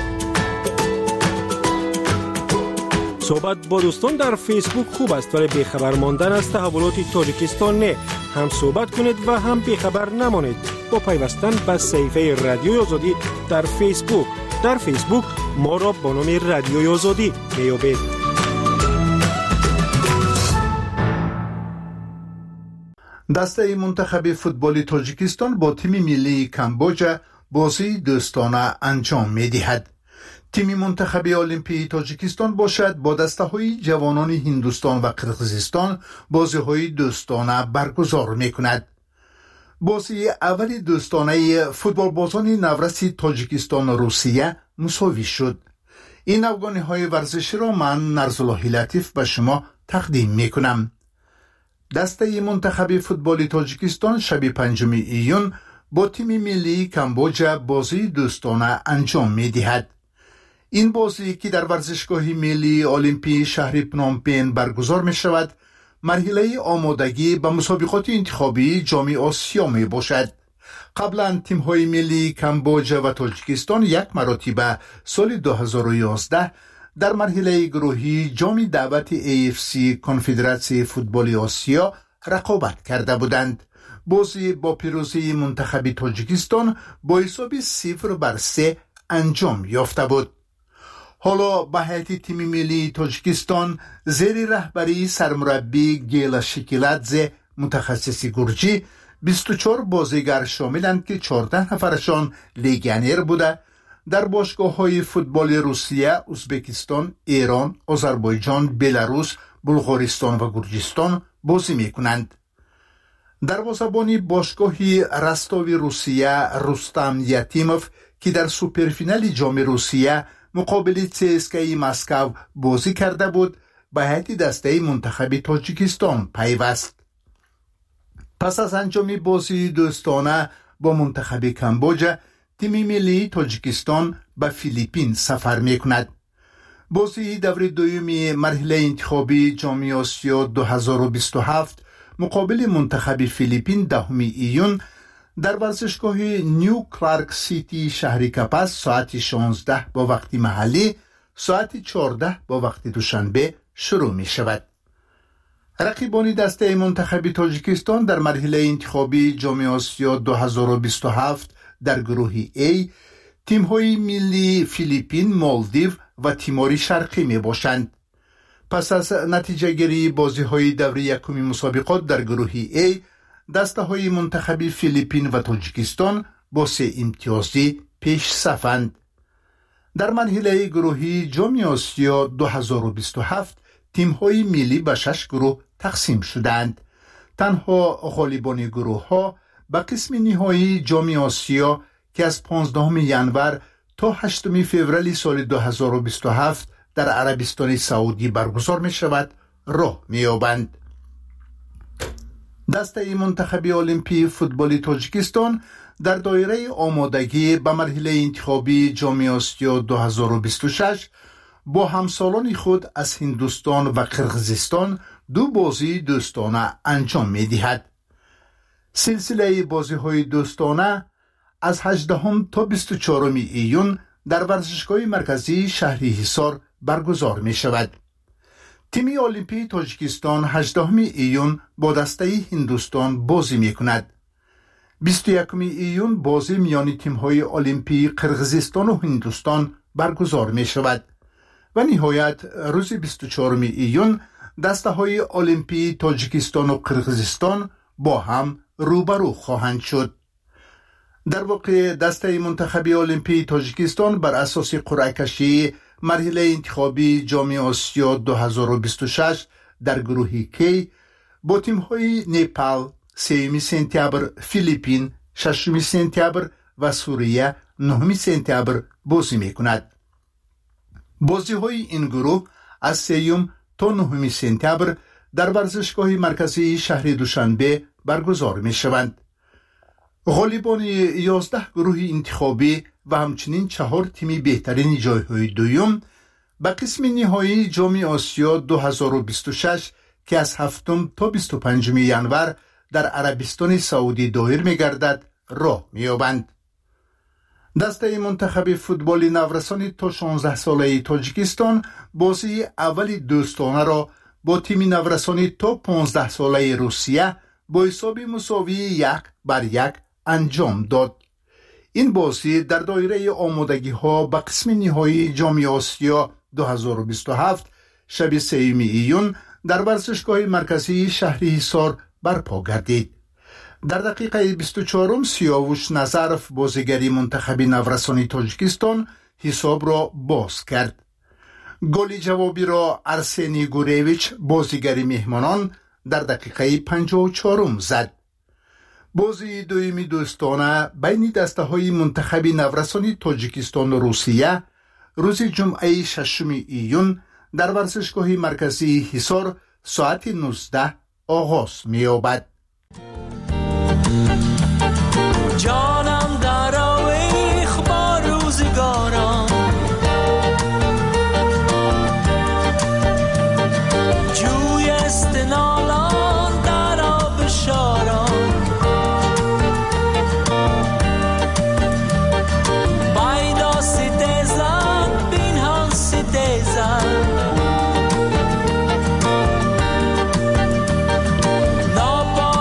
صحبت با دوستان در فیسبوک خوب است، ولی بیخبر ماندن از تحولات تاجیکستان نه. هم صحبت کنید و هم بیخبر نمانید با پیوستن به صفحه رادیوی آزادی در فیسبوک. در فیسبوک ما را با نام رادیوی آزادی میابید. دسته منتخب فوتبال تاجیکستان با تیم ملی کامبوجا بازی دوستانه انجام می‌دهد. تیم منتخب المپی تاجیکستان باشد با دسته‌های جوانان هندوستان و قرقیزستان بازی‌های دوستانه برگزار می‌کند. بازی اول دوستانه فوتبال بازان نورس تاجیکستان و روسیه مساوی شد. این افغانی‌های ورزشی را من نرزالله لطیف به شما تقدیم می‌کنم. دسته منتخب فوتبال تاجیکستان شب پنجم ایون با تیم ملی کامبوجا بازی دوستانه انجام می‌دهد. این بازی که در ورزشگاه ملی المپی شهر پنوم پن برگزار می شود، مرحله آمادگی به مسابقات انتخابی جام آسیا می باشد. قبلا تیم های ملی کامبوجا و تاجیکستان یک مرتبه سال دو هزار و یازده در مرحله گروهی جام دعوت ای اف سی کنفدراسیون فوتبال آسیا رقابت کرده بودند. بازی با پیروزی منتخب تاجیکستان با حساب صفر بر سه انجام یافته بود. حالا به هیئت تیم ملی تاجیکستان زیر رهبری سرمربی گیلا شکیلادزه متخصص گرجی بیست و چهار بازیگر شاملند که چهارده نفرشان لیگیونر بوده در باشگاه‌های فوتبال روسیه، ازبکستان، ایران، آذربایجان، بلاروس، بلغارستان و گرجستان بازی می‌کنند. دروازه‌بان باشگاه رستاوی روسیه رستم یتیموف که در سوپرفینال جام روسیه مقابل سی اس کی مسکو بازی کرده بود به هیئت دسته منتخب تاجیکستان پیوست. پس از انجام بازی دوستانه با منتخب کامبوج، تیم ملی تاجیکستان به فیلیپین سفر می‌کند. بازی دور دومی مرحله انتخابی جام آسیا دو هزار و بیست و هفت مقابل منتخب فیلیپین دهم ایون در ورزشگاه نیو کلارک سیتی شهر کپاس ساعت شانزده با وقت محلی، ساعت چهارده با وقت دوشنبه شروع می شود. رقیبان دسته منتخب تاجیکستان در مرحله انتخابی جام آسیا دو هزار و بیست و هفت در گروه A تیم‌های ملی فیلیپین، مالدیو و تیمور شرقی می باشند. پس از نتیجه گیری بازی های دوره یکمی مسابقات در گروه A دسته های منتخب فیلیپین و تاجیکستان با سه امتیازی پیش صفند. در مرحله گروهی جام آسیا دو هزار و بیست و هفت تیم های ملی به شش گروه تقسیم شدند. تنها غالبان گروه ها به قسم نهایی جام آسیا که از پانزدهم ژانویه تا هشتم فوریه سال دو هزار و بیست و هفت در عربستان سعودی برگزار می شود راه می یابند. دسته منتخب المپی فوتبال تاجیکستان در دایره آمادگی به مرحله انتخابی جام آسیا دو هزار و بیست و شش با همسالان خود از هندوستان و قرقیزستان دو بازی دوستانه انجام می دهد. سلسله بازی های دوستانه از هجدهم تا بیست و چهارم ایون در ورزشگاه مرکزی شهر حصار برگزار می شود. تیم المپی تاجیکستان هجدهم ایون با دسته هندوستان بازی می کند. بیست و یکم ایون بازی میان تیم های المپی قرقیزستان و هندوستان برگزار می شود و نهایت روز بیست و چهارم ایون دسته های المپی تاجیکستان و قرقیزستان با هم روبرو خواهند شد. در واقع دسته منتخب المپی تاجیکستان بر اساس قرعه کشی مرحله انتخابی جام آسیا دو هزار و بیست و شش در گروه کی با تیم های نپال، سوم سپتامبر، فیلیپین، ششم سپتامبر و سوریه نهم سپتامبر بازی می کند. بازی های این گروه از سوم تا نهم سپتامبر در ورزشگاه مرکزی شهر دوشنبه برگزار می شوند. غالبان یازده گروه انتخابی و همچنین چهار تیمی بهترین جایهای دوم به قسم نهایی جام آسیا دو هزار و بیست و شش که از هفتم تا بیست و پنجم ژانویه در عربستان سعودی دایر می‌گردد راه می‌یابند. دسته منتخب فوتبال نورسان تا شانزده ساله تاجیکستان بازی اول دوستانه را با تیم نورسان تا پانزده ساله روسیه با حساب مساوی یک بر یک انجام داد. این بازی در دایره آمادگی ها به قسم نهایی جام آسیا دو هزار و بیست و هفت شب سوم ایون در ورزشگاه مرکزی شهر حصار برپا گردید. در دقیقه بیست و چهارم سیاوش نظرف بازیگری منتخب نورسان تاجیکستان حساب را باز کرد. گل جوابی را ارسنی گوریویچ بازیگری مهمانان در دقیقه پنجاه و چهارم زد. بازی دومی دوستانه بین دسته های منتخب نورسان تاجیکستان و روسیه روز جمعه ششم ایون در ورزشگاه مرکزی حصار ساعت نوزده آغاز می‌یابد. جانم در آویخ با روزگارم، جوی استنالان در آب شارم، بایدا ستیزن بین هم ستیزن، نابا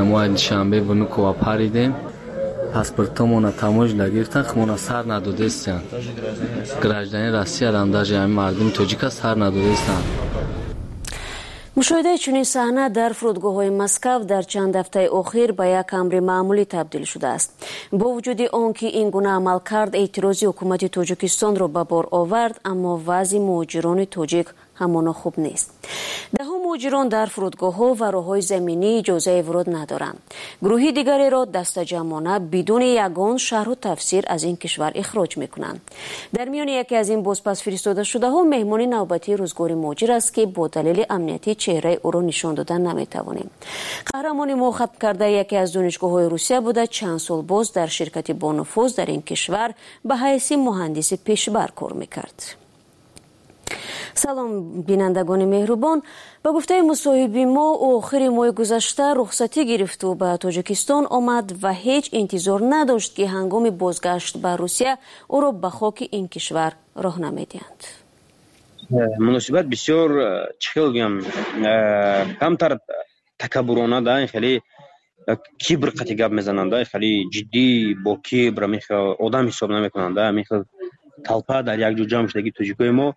ما شنبه به مکو پریدیم پاسپورتمون تموج نگرفتن خمون سر ندادستن گراجدانی روسیه هم даже همین مردم توجیک سر ندادستن. مشاهده چنین صحنه در فرودگاه‌های مسکو در چند هفته اخیر به یک امر معمولی تبدیل شده است. با وجود آنکه این گونه عمل کرد اعتراضی حکومت تاجیکستان را به بار آورد، اما وضع مهاجران تاجیک همان خوب نیست. ده ها مهاجران در فرودگاه‌ها و راه‌های زمینی اجازه ورود ندارند. گروهی دیگری را دست جمعانه بدون یگان شرح و تفسیر از این کشور اخراج می‌کنند. در میان یکی از این بازپس فرستاده شده ها مهمانی نوبتی روزگار مهاجر است که با دلیل امنیتی چهره او را نشان دادن نمی‌توانیم. قهرمان ما ختم کرده یکی از دانشگاه‌های روسیه بوده، چند سال باز در شرکت با نفوذ در این کشور به حیث مهندس پیشبر کار می‌کرد. سلام بینندگان مهربان، با گفته مصاحبه ما آخر ماه گذشته رخصتی گرفت و به تاجیکستان آمد و هیچ انتظار نداشت که هنگام بازگشت به روسیه او را به خاک این کشور راه نمیدهند. مناسبت بسیار چخیل بگم کمتر تکبرانه ده، خیلی کیبر قطعی گپ میزننده، خیلی جدی با کیبر میخه آدم حساب نمیکننده، میخه طلپه در یک جو جمع شدگی تاجیکای ما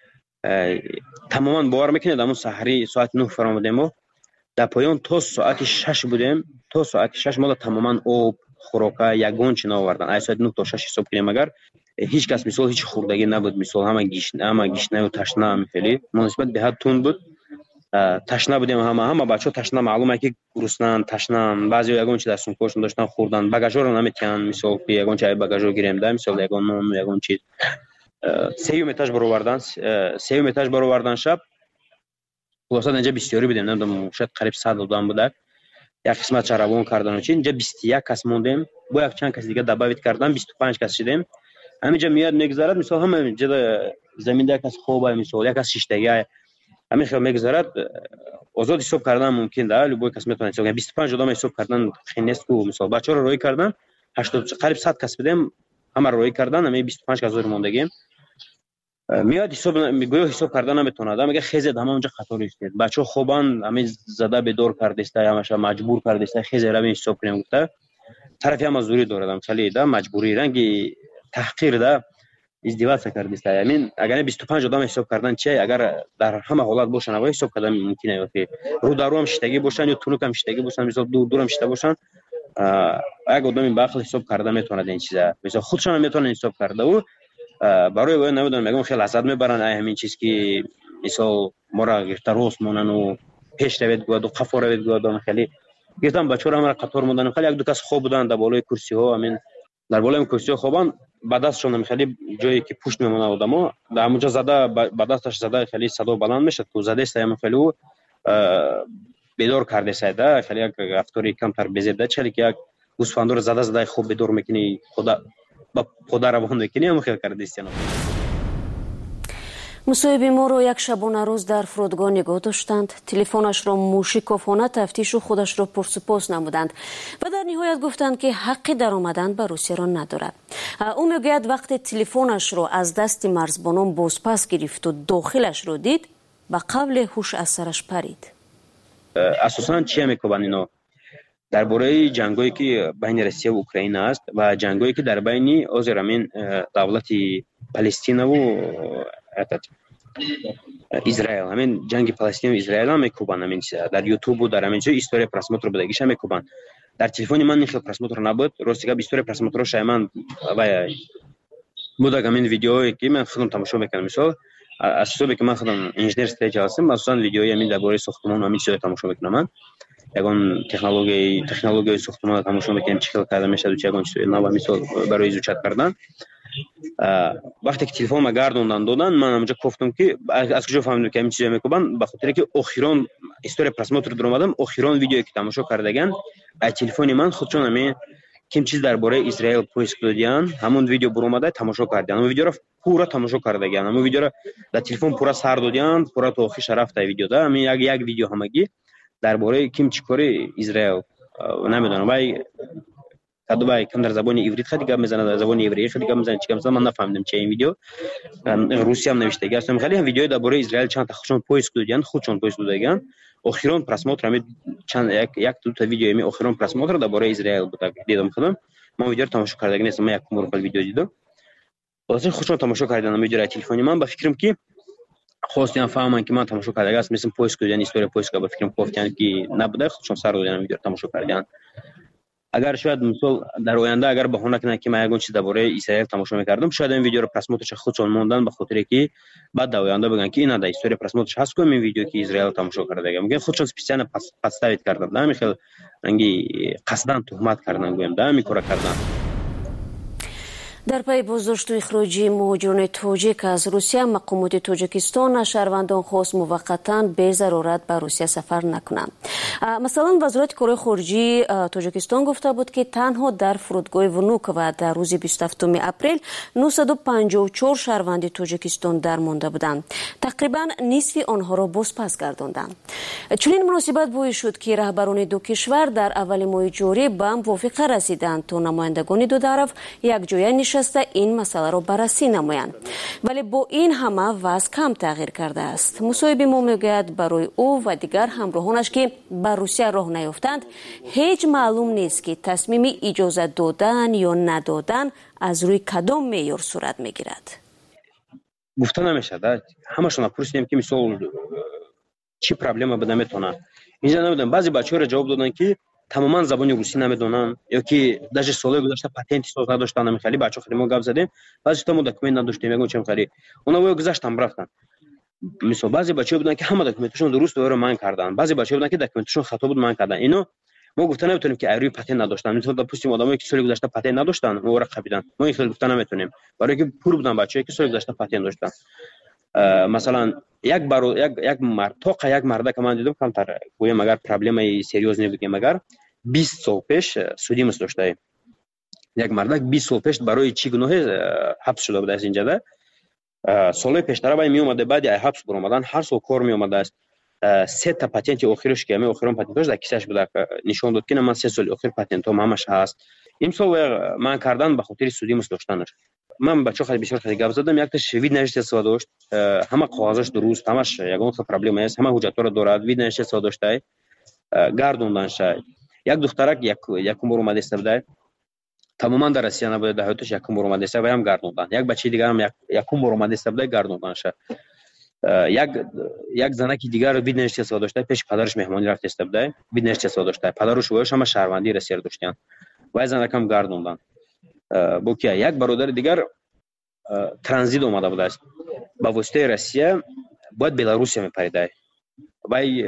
تماما باور میکنید. همون سحری ساعت نه فرامدیم و در پایان تا ساعت شش بودیم، تا ساعت شش ما تماما آب خوراکه یگان چی نآوردن. از ساعت نه تا شش حساب کنیم اگر هیچ کس مثال هیچ خوردگی نبود، مثال همه گیشنه همه گیشنه و تشنه هم خیلی مناسبت به حد تون بود. تشنه بودیم، همه همه بچه تشنه، معلومه که گرسنه‌اند، تشنه‌اند. بعضی یگان چی دستشون کارشون داشتن خوردن، بagaژ رو نمیتونن مثال یگان چای بagaژ رو گیریم ده، مثال یگان نان یگان چیز سیوم اتاج برآوردن سیوم اتاج برآوردن شب خلاصا اینجا بسیاری بودیم، نمیدونم شاید قریب صد آدم بود. یک قسمت چرابون کردن و چی اینجا بیست و یک کس موندیم، با یک چند کس دیگه دعوت کردن بیست و پنج کس شدیم. همینجا میاد میگذرد، مثلا همه اینجا زمین ده کس خوبه، مثلا یک کس شیشتگی همین خیلی میگذرد. آزاد حساب کردن ممکن ده، لبوی کس میتونه حساب کنه. بیست و پنج آدم حساب کردن خیلی نیست که مثلا بچه‌ها رو روی کردن هشتاد قریب صد کس بودیم، همه رو روی کردن، همین بیست و پنج کس زیر موندگیم. میاد حساب میگوید حساب کردن نمیتونه، میگه خیزید همه اونجا خطر است، بچه‌ها خوبان همین زده به دور کرده است، همش مجبور کرده است خیزید رو حساب کنیم. گفته طرفی هم مزدوری داره، خیلی ده مجبوری رنگی تحقیر ده ازدواج کرده است. همین اگر بیست و پنج آدم حساب کردن چه اگر در همه حالت باشن و حساب کردن ممکنه که رو درو هم شتگی باشن یا تونوک هم شتگی باشن، مثلا دور دور هم شته باشن، اگه آدم باخل حساب کرده میتونه این چیزا مثلا خودشون میتونن حساب کرده و برای وای نمیدونم میگم خیلی حسد میبرن همین چیز که مثلا ما را گرفته روست مونن و پیش روید گواد و قفا روید گوادن. خیلی گفتم بچه‌ها هم قطار موندن، خیلی یک دو کس خوب بودن در بالای کرسی ها، همین در بالای کرسی ها خوبان با دستشون خیلی جایی که پشت میمونه آدما در اونجا زده با دستش زده خیلی صدا بلند میشه که زده است هم خیلی بیدار کرده سایده، خیلی یک رفتاری کمتر بزرده چلی که یک گوسفندور زده زده خوب بیدار میکنی خدا با خدا روان میکنی هم خیلی کرده است. مصاحبه ما رو یک شبانه روز در فرودگاه نگاه داشتند، تلفنش را موشکافانه تفتیش و خودش را پرسپاس نمودند و در نهایت گفتند که حق در آمدن به روسیه را ندارد. او میگوید وقتی تلفنش را از دست مرزبانان بازپس گرفت و داخلش را دید به قبل هوش از سرش پرید. اساساً چی میگن اینا درباره جنگایی که بین روسیه و اوکراین است و جنگایی که در بین آذربایجان دولت فلسطین و اسرائیل، همین جنگ فلسطین و اسرائیل هم میکوبن، همین در یوتیوب و در همین جای استوری پراسموتر بدگیش هم میکوبن. در تلفن من خیلی پراسموتر نبود، راستش استوری پراسموتر شایمن و بودم همین ویدیویی که من خودم تماشا میکنم، مثلا اساسا که من خودم انجینر استیج هستم، مثلا ویدیوی همین درباره ساختمان همین چیزا تماشا میکنم. من یگان تکنولوژی تکنولوژی ساختمان تماشا میکنم چیکار کرده میشه و چیکار چیزا نو مثلا برای ایجاد کردن. وقتی که تلفن ما گردوندن دادن من اونجا گفتم که از کجا فهمیدم که همین چیزا میکنن، به خاطر که اخیران استوری پراسموتر در اومدم، اخیران ویدیویی که تماشا کردگان از تلفن من خودشون همین کیم چیز درباره اسرائیل پوست دادن، همون ویدیو بر اومده تماشا کردن، اون ویدیو رو پورا تماشا کردگان، همون ویدیو رو در تلفن پورا سر دادن، پورا تو آخرش رفته ویدیو ده، همین یک یک ویدیو همگی درباره کیم چیکاری اسرائیل نمیدونم وای کدوبای کم در زبان عبری خیلی گپ میزنه، در زبان عبری خیلی گپ میزنه. چیکار من نفهمیدم چه این ویدیو روسی هم نوشته گفتم خیلی هم ویدیو درباره اسرائیل چند تا خودشون پویس کردن خودشون پویس کردن. اخیران پرسموتر می چند یک یک دو تا ویدیو می اخیران پرسموتر درباره اسرائیل بود دیدم خودم. من ویدیو رو تماشا کردم نیستم، من یک مورد ویدیو دیدم. واسه خودشون تماشا کردن ویدیو را تلفنی من با فکرم که خواستم فهمم که من تماشا کردم است مثل پویس کردن استوری پویس که با فکرم گفتن که نبوده خودشون سر دادن ویدیو تماشا کردن. اگر شاید مثلا در آینده اگر بهونه کنه که من یگون چیز درباره اسرائیل تماشا می‌کردم شاید این ویدیو رو پرسموتش خودشون موندن به خاطر که بعد در آینده بگن که این در استوری پرسموتش هست که این ویدیو که اسرائیل تماشا کرده میگن خودشون سپیسیان پس پستاویت کردن نه میخواد انگی قصداً تهمت کردن گویم ده میکره کردن. در پی بازداشت و اخراج مهاجران تاجیک از روسیه مقامات تاجیکستان شهروندان خواست موقتا به ضرورت به روسیه سفر نکنند. مثلا وزارت کارهای خارجه تاجیکستان گفته بود که تنها در فرودگاه ونوک و در روز بیست و هفتم اپریل نهصد و پنجاه و چهار شهروند تاجیکستان درمانده بودند. تقریبا نصف آنها را بازپس گرداندند. چنین مناسبت باعث شد که رهبران دو کشور در اول ماه جاری به موافقه رسیدند تا نمایندگان دو طرف یک جای نشسته این مسئله را بررسی نمایند. ولی با این همه وضع کم تغییر کرده است. مصاحبه ما میگوید برای او و دیگر همراهانش که به روسیه راه نیافتند هیچ معلوم نیست که تصمیم اجازه دادن یا ندادن از روی کدام معیار صورت میگیرد. گفته نمیشه ده همشون پرسیدیم که مثلا چی پرابلم بده میتونه اینجا نمیدونم. بعضی بچه‌ها را جواب دادن که تماما زبان روسی نمیدونن یا که داش سال گذشته پاتنت ساز نداشتن. نمیخواد بچه‌ها خیلی ما گپ زدیم بعضی تا ما دکمنت نداشتیم میگم چه میخواد اونا وای گذاشتن رفتن. مثلا بعضی بچه‌ها بودن که همه دکمنتشون درست رو من کردن، بعضی بچه‌ها بودن که دکمنتشون خطا بود من کردن. اینو ما گفتن نمیتونیم که ایروی پاتنت نداشتن. مثلا دپوستیم آدمایی که سال گذشته پاتنت نداشتن اون رو قبیدن ما این خیلی گفتن نمیتونیم برای که پور بودن بچه‌ای که سال گذشته پاتنت داشتن. مثلا یک بار یک یک مرد تا یک مرد که من دیدم کمتر گویم اگر پرابلمی سریوز نبودیم اگر بیست سال پیش سودی مس داشته یک مرد بیست سال پیش برای چی گناه حبس شده بود از اینجا ده سال پیش طرف می اومده بعد از حبس بر اومدن هر سال کار می اومده است سه تا پاتنت اخیرش که می اخیرم پاتنتش در کیسش بود نشون داد که من سه سال اخیر پاتنتم همش هست. این سال من کردن به خاطر سودی مس داشتنش. من بچه خیلی بسیار خیلی گپ زدم یک تا شوید نوشته استفاده داشت همه قواعدش درست همش یگان تا پرابلم است همه حجت را دارد وید نوشته استفاده داشته گردوندن شد. یک دخترک یک یکم بار اومده استفاده تماما در روسیه نبوده دهاتش یکم بار اومده استفاده هم گردوندن. یک بچه دیگه هم یک یکم بار اومده استفاده گردوندن شد. یک یک زنکی دیگر وید نوشته استفاده داشته پیش پدرش مهمانی رفت استفاده وید نوشته استفاده داشته پدرش و هم شهروندی روسیه داشتن و زنک هم گردوندن. با که یک برادر دیگر ترانزیت اومده بوده است با واسطه روسیه باید بلاروس میپریده وای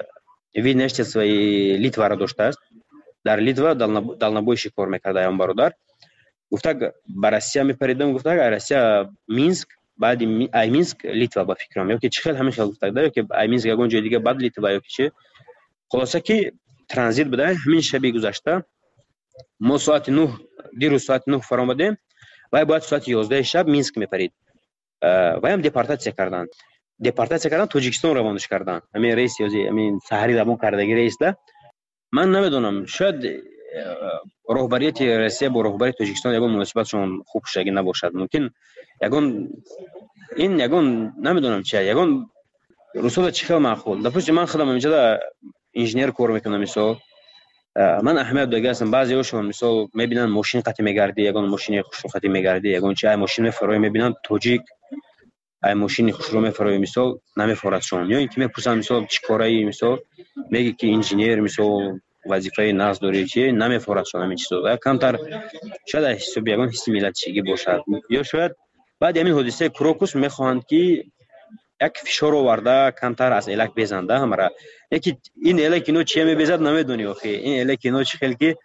وی نشست و لیتوا را داشته است در لیتوا دالنابوی کار میکرده اون برادر گفته با روسیه میپریدم گفته روسیه مینسک بعد ای مینسک لیتوا با فکرم یا که چه خیلی همین خیلی گفته که ای مینسک اون جای دیگه بعد لیتوا یا که خلاصه که ترانزیت بوده همین شب گذشته ما ساعت نه دیروز ساعت نه فرام بودیم و باید ساعت یازده شب مینسک میپرید و هم دپارتاسیا کردن دپارتاسیا کردن تاجیکستان روانش کردن همین رئیس یازی همین سحری زبون کردگی رئیس ده من نمیدونم شاید رهبریت روسیه با رهبری تاجیکستان یگان مناسبتشون خوب شگی نباشد ممکن یگان این یگان نمیدونم چیه یگان رسول چه خیلی معقول دپوست من خودم اینجا انجینیر کار میکنم مثلا من اهمیت دیگه هستم بعضی هاشون مثلا میبینن ماشین قطع میگردی یگان ماشین خوشرو قطع میگردی یگان چه ماشین فرای میبینن تاجیک ای ماشین خوشرو میفرای مثلا نمیفرادشون یا اینکه میپرسن مثلا چیکارایی مثلا میگه که انجینیر مثلا وظیفه ناز داری چی نمیفرادشون همین چیزا کمتر شاید حساب یگان حس ملت چیگی باشد یا شاید بعد همین حادثه کروکوس میخواهند که یک فشار آورده کمتر از الک بزنده همرا یکی این الک اینو چی میبزد نمیدونی آخه این الک اینو چه خیلی که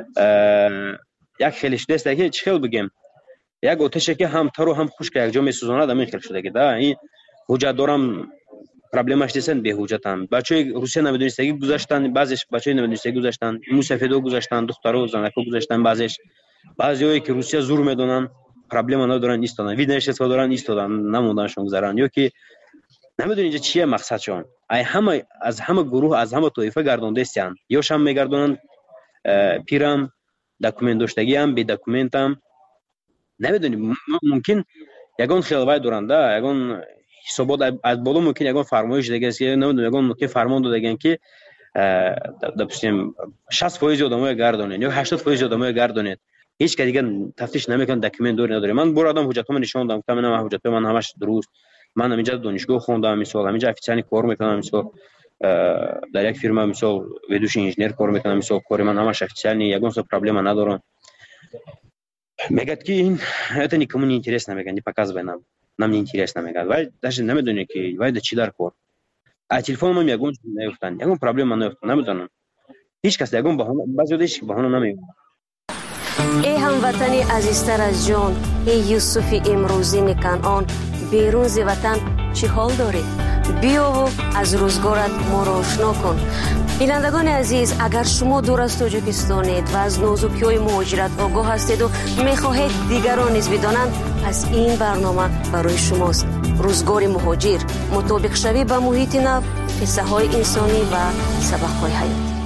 یک خیلیش دست که چه خیلی بگم یک آتشه که هم تر و هم خشک یک جا میسوزاند همین خیلی شده که ده این حجت دارم پرابلمش دیسن به حجتم بچهای روسیه نمیدونستگی گذاشتن بعضیش بچهای نمیدونستگی گذاشتن موسفیدو گذاشتن دخترو زنکو گذاشتن بعضیش بعضیایی که روسیه زور میدونن پرابلم ندارن ایستادن وید نشست دارن ایستادن نموندنشون گذران یا که نمیدونی اینجا چیه مقصدشون ای همه از همه گروه از همه طایفه گردونده استن یا شام میگردونن پیرم دکومنت داشتگی هم بی دکومنت هم نمیدونیم. ممکن یگان خیلی دورنده یگان حسابات از بالا ممکن یگان فرمایش دیگه است که نمیدونم یگان ممکن فرمان دادگن که دپسیم شصت درصد آدمای گردونید یا هشتاد درصد آدمای گردونید. هیچ که دیگه تفتیش نمیکنه، دکومنت دور نداره. من بر آدم حجتام نشون دادم، گفتم من حجت من همش درست، من همینجا دانشگاه خوندم، مثلا همینجا افیسیانی کار میکنم، مثلا در یک فرما مثلا ویدوش انجینیر کار میکنم، مثلا کار من همش افیسیانی، یگان سو پرابلم ندارم. میگه که این это никому не интересно میگن، показывай нам, нам не интересно میگن. ولی даже نمیدونه که وای چی در کار. а телефон من یگان نمیفتن، یگان پرابلم نمیفتن، نمیدونم. هیچ کس یگان بهانه بعضی دیش بهانه نمیگه. ای هموطنی عزیزتر از جان، ای یوسف امروزی کنعان، بیرون ز وطن چه حال داری؟ بیا و از روزگارت ما را آشنا کن. بینندگان عزیز، اگر شما دور از تاجیکستانید و از نازکی‌های مهاجرت آگاه هستید و می‌خواهید دیگران نیز بدانند، پس این برنامه برای شماست. روزگار مهاجر، مطابق شوی با محیط نو، قصه‌های انسانی و سبق‌های حیاتی.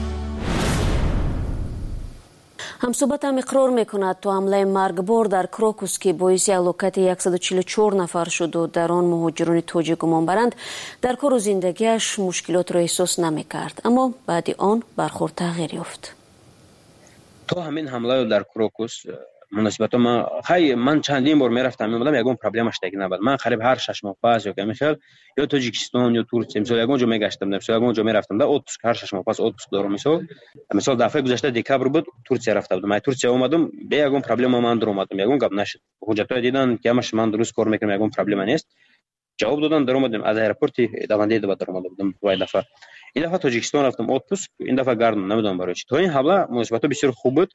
همصحبتم اقرار میکند تو حمله مرگبار در کراکوس که باعث هلاکت صد و چهل و چهار نفر شد و در آن مهاجران تاجیک گمان برند در کار و زندگیش مشکلات را احساس نمیکرد، اما بعد آن برخورد تغییر یافت. تو همین حمله در کراکوس مناسبت من خیلی من چندین بار میرفتم میمدم یگان پرابلمش دیگه نبود. من قریب هر شش ماه پس یا کمی خیلی یا تاجیکستان یا ترکیه مثلا یگان جا میگشتم، مثلا یگان جا میرفتم در اتوبوس هر شش ماه پس اتوبوس دارم. مثلا مثلا دفعه گذشته دکبر بود ترکیه رفته بودم، من ترکیه اومدم به یگان پرابلم من در اومدم، یگان گپ نشد. حجتای دیدن که همش من درست کار میکنم، یگان پرابلم نیست. جواب دادن در اومدم از ایرپورت دوانده دو در اومدم. وای دفعه این دفعه تاجیکستان رفتم اتوبوس، این دفعه گردم نمیدونم برای چی. تو این حمله مناسبت بسیار خوب بود.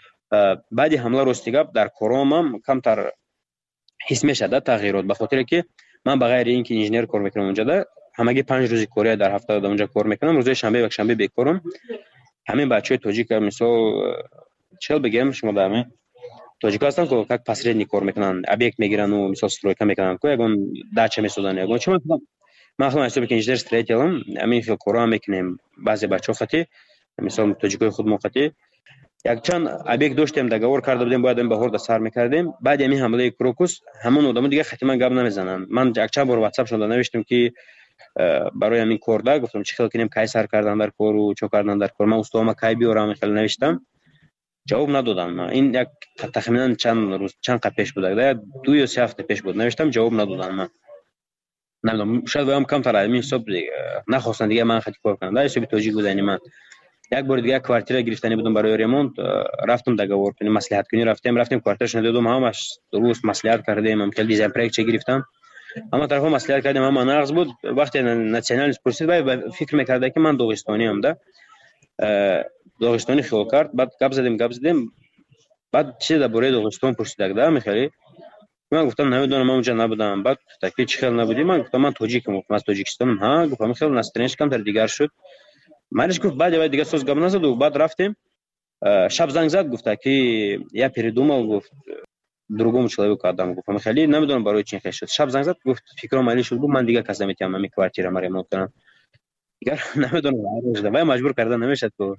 بعد حمله راستی گپ در کارامم کمتر حس میشد تغییرات، به خاطر که من بغیر اینکه انجینیر کار میکنم اونجا ده همگی پنج روزی کاری در هفته در اونجا کار میکنم، روز شنبه و یک شنبه بیکارم. همین بچهای تاجیک مثلا چل بگم شما دامه تاجیک هستن که یک پسری کار میکنن، ابیکت میگیرن و مثلا استرویکا میکنن که یگان داچه میسازن. یگان چون من خودم حساب که انجینیر استریتیلم همین خیلی کارا میکنیم. بعضی بچه‌ها خاطی مثلا تاجیکای خود موقتی یک چند ابیک داشتیم دگور کرده بودیم، باید این بهار سر میکردیم. بعد همین حمله کراکوس همون آدم دیگه خاطی من گپ نمیزنن. من یک چند بار واتساپ شده نوشتم که برای همین کار دا گفتم چی خیلی کنیم کی سر کردن در کار و چه کردن در کار، من استوام کی بیارم خیلی نوشتم، جواب ندادن. من این یک تخمینا چند روز چند قبل پیش بود، در دو یا سه هفته پیش بود نوشتم، جواب ندادن. من نمیدونم شاید هم کم تر همین حساب نخواستن دیگه من خاطی کار کنم. در حساب توجیه بودنی من یک بار دیگه کوارتیر گرفتنی بودم برای ریمونت، رفتم دگور کنیم مصلحت کنی رفتیم رفتیم کوارترش ندیدم، همش درست مصلحت کردیم، هم کل دیزاین پروژه چه گرفتم اما طرفا مصلحت کردیم، اما نقص بود. وقتی ناسیونال پرسید باید فکر میکرده که من داغستانی ام ده داغستانی خیال کرد. بعد گپ زدیم گپ زدیم بعد چه درباره داغستان پرسید ده میخری، من گفتم نمیدونم من اونجا نبودم. بعد تکلیف چه خیال نبودی، من گفتم من تاجیکم، گفتم از تاجیکستانم. ها گفتم خیلی نسترنش کم تر دیگر شد. منش گفت بعد دیگه سوز گپ نزد و بعد رفتیم. شب زنگ زد گفت که یا پریدومال گفت другому человеку отдам. گفتم خیلی نمیدونم برای چی خیلی شد. شب زنگ زد گفت فکرم مالی شد، گفت من دیگه کس نمیتونم همین کوارتیر ما ریمونت کنم دیگه نمیدونم وای مجبور کردن نمیشد. تو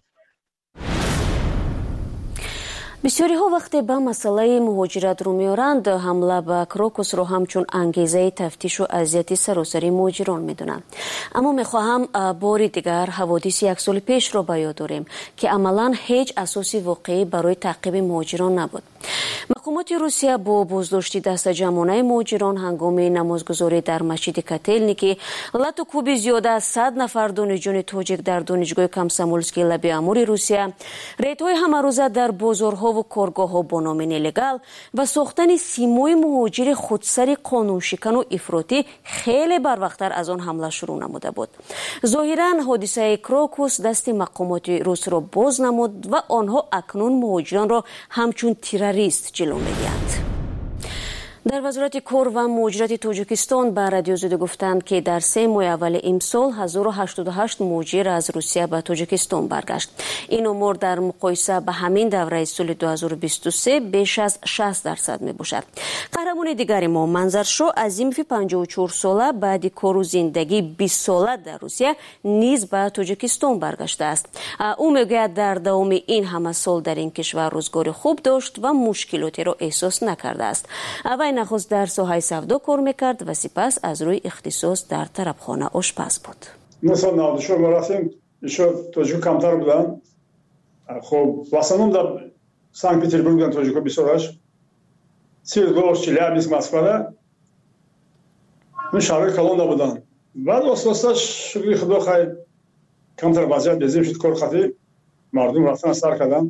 بسیاری ها وقتی به مسئله مهاجرت رو میارند حمله به کراکوس رو همچون انگیزه تفتیش و اذیت سراسری مهاجران میدونند. اما میخواهم باری دیگر حوادث یک سال پیش رو به یاد داریم که عملا هیچ اساسی واقعی برای تعقیب مهاجران نبود. مقامات روسیه با بازداشتی دست جمعانه مهاجران هنگام نمازگزاری در مسجد کاتلنیکی لاتو کوبی زیاده از صد نفر دانشجویان تاجیک در دانشگاه کامسомольский لب امور روسیه، ریدهای همه روزه در بازارها و کارگاه‌ها با نام نلگال و ساختن سیمای مهاجر خودسری قانونشکن و افراطی خیلی بروقتر از آن حمله شروع نموده بود. ظاهراً حادثه کراکوس دست مقامات روس را باز نمود و آنها اکنون مهاجران را همچون تروریست جلو می‌گیرند. در وزارت کار و مهاجرت تاجیکستان به رادیو زده گفتند که در سه ماه اول امسال هزار و هشتاد و هشت مهاجر از روسیه به تاجیکستان برگشت. این امور در مقایسه به همین دوره سال دو هزار و بیست و سه بیش از شصت درصد می باشد. قهرمان دیگر ما منظرشو عظیموف پنجاه و چهار ساله بعد کار و زندگی بیست ساله در روسیه نیز به تاجیکستان برگشته است. او میگوید در دوام این همه سال در این کشور روزگار خوب داشت و مشکلاتی را احساس نکرده است. وی نخست در ساحه سودا کار میکرد و سپس از روی اختصاص در طربخانه آشپز بود. مثلا نودشو ما رفتیم ایشو تاجیک کمتر بودن. خب واسنم در سانت پترزبورگ بودن تاجیکا بیسوراش. سیرگوش چلیابیسک مسکوه. من شهر کلان بودن. بعد واسطش شکلی خدا خیر کمتر وضعیت بزرگ شد کار خاطر مردم رفتن سر کردن.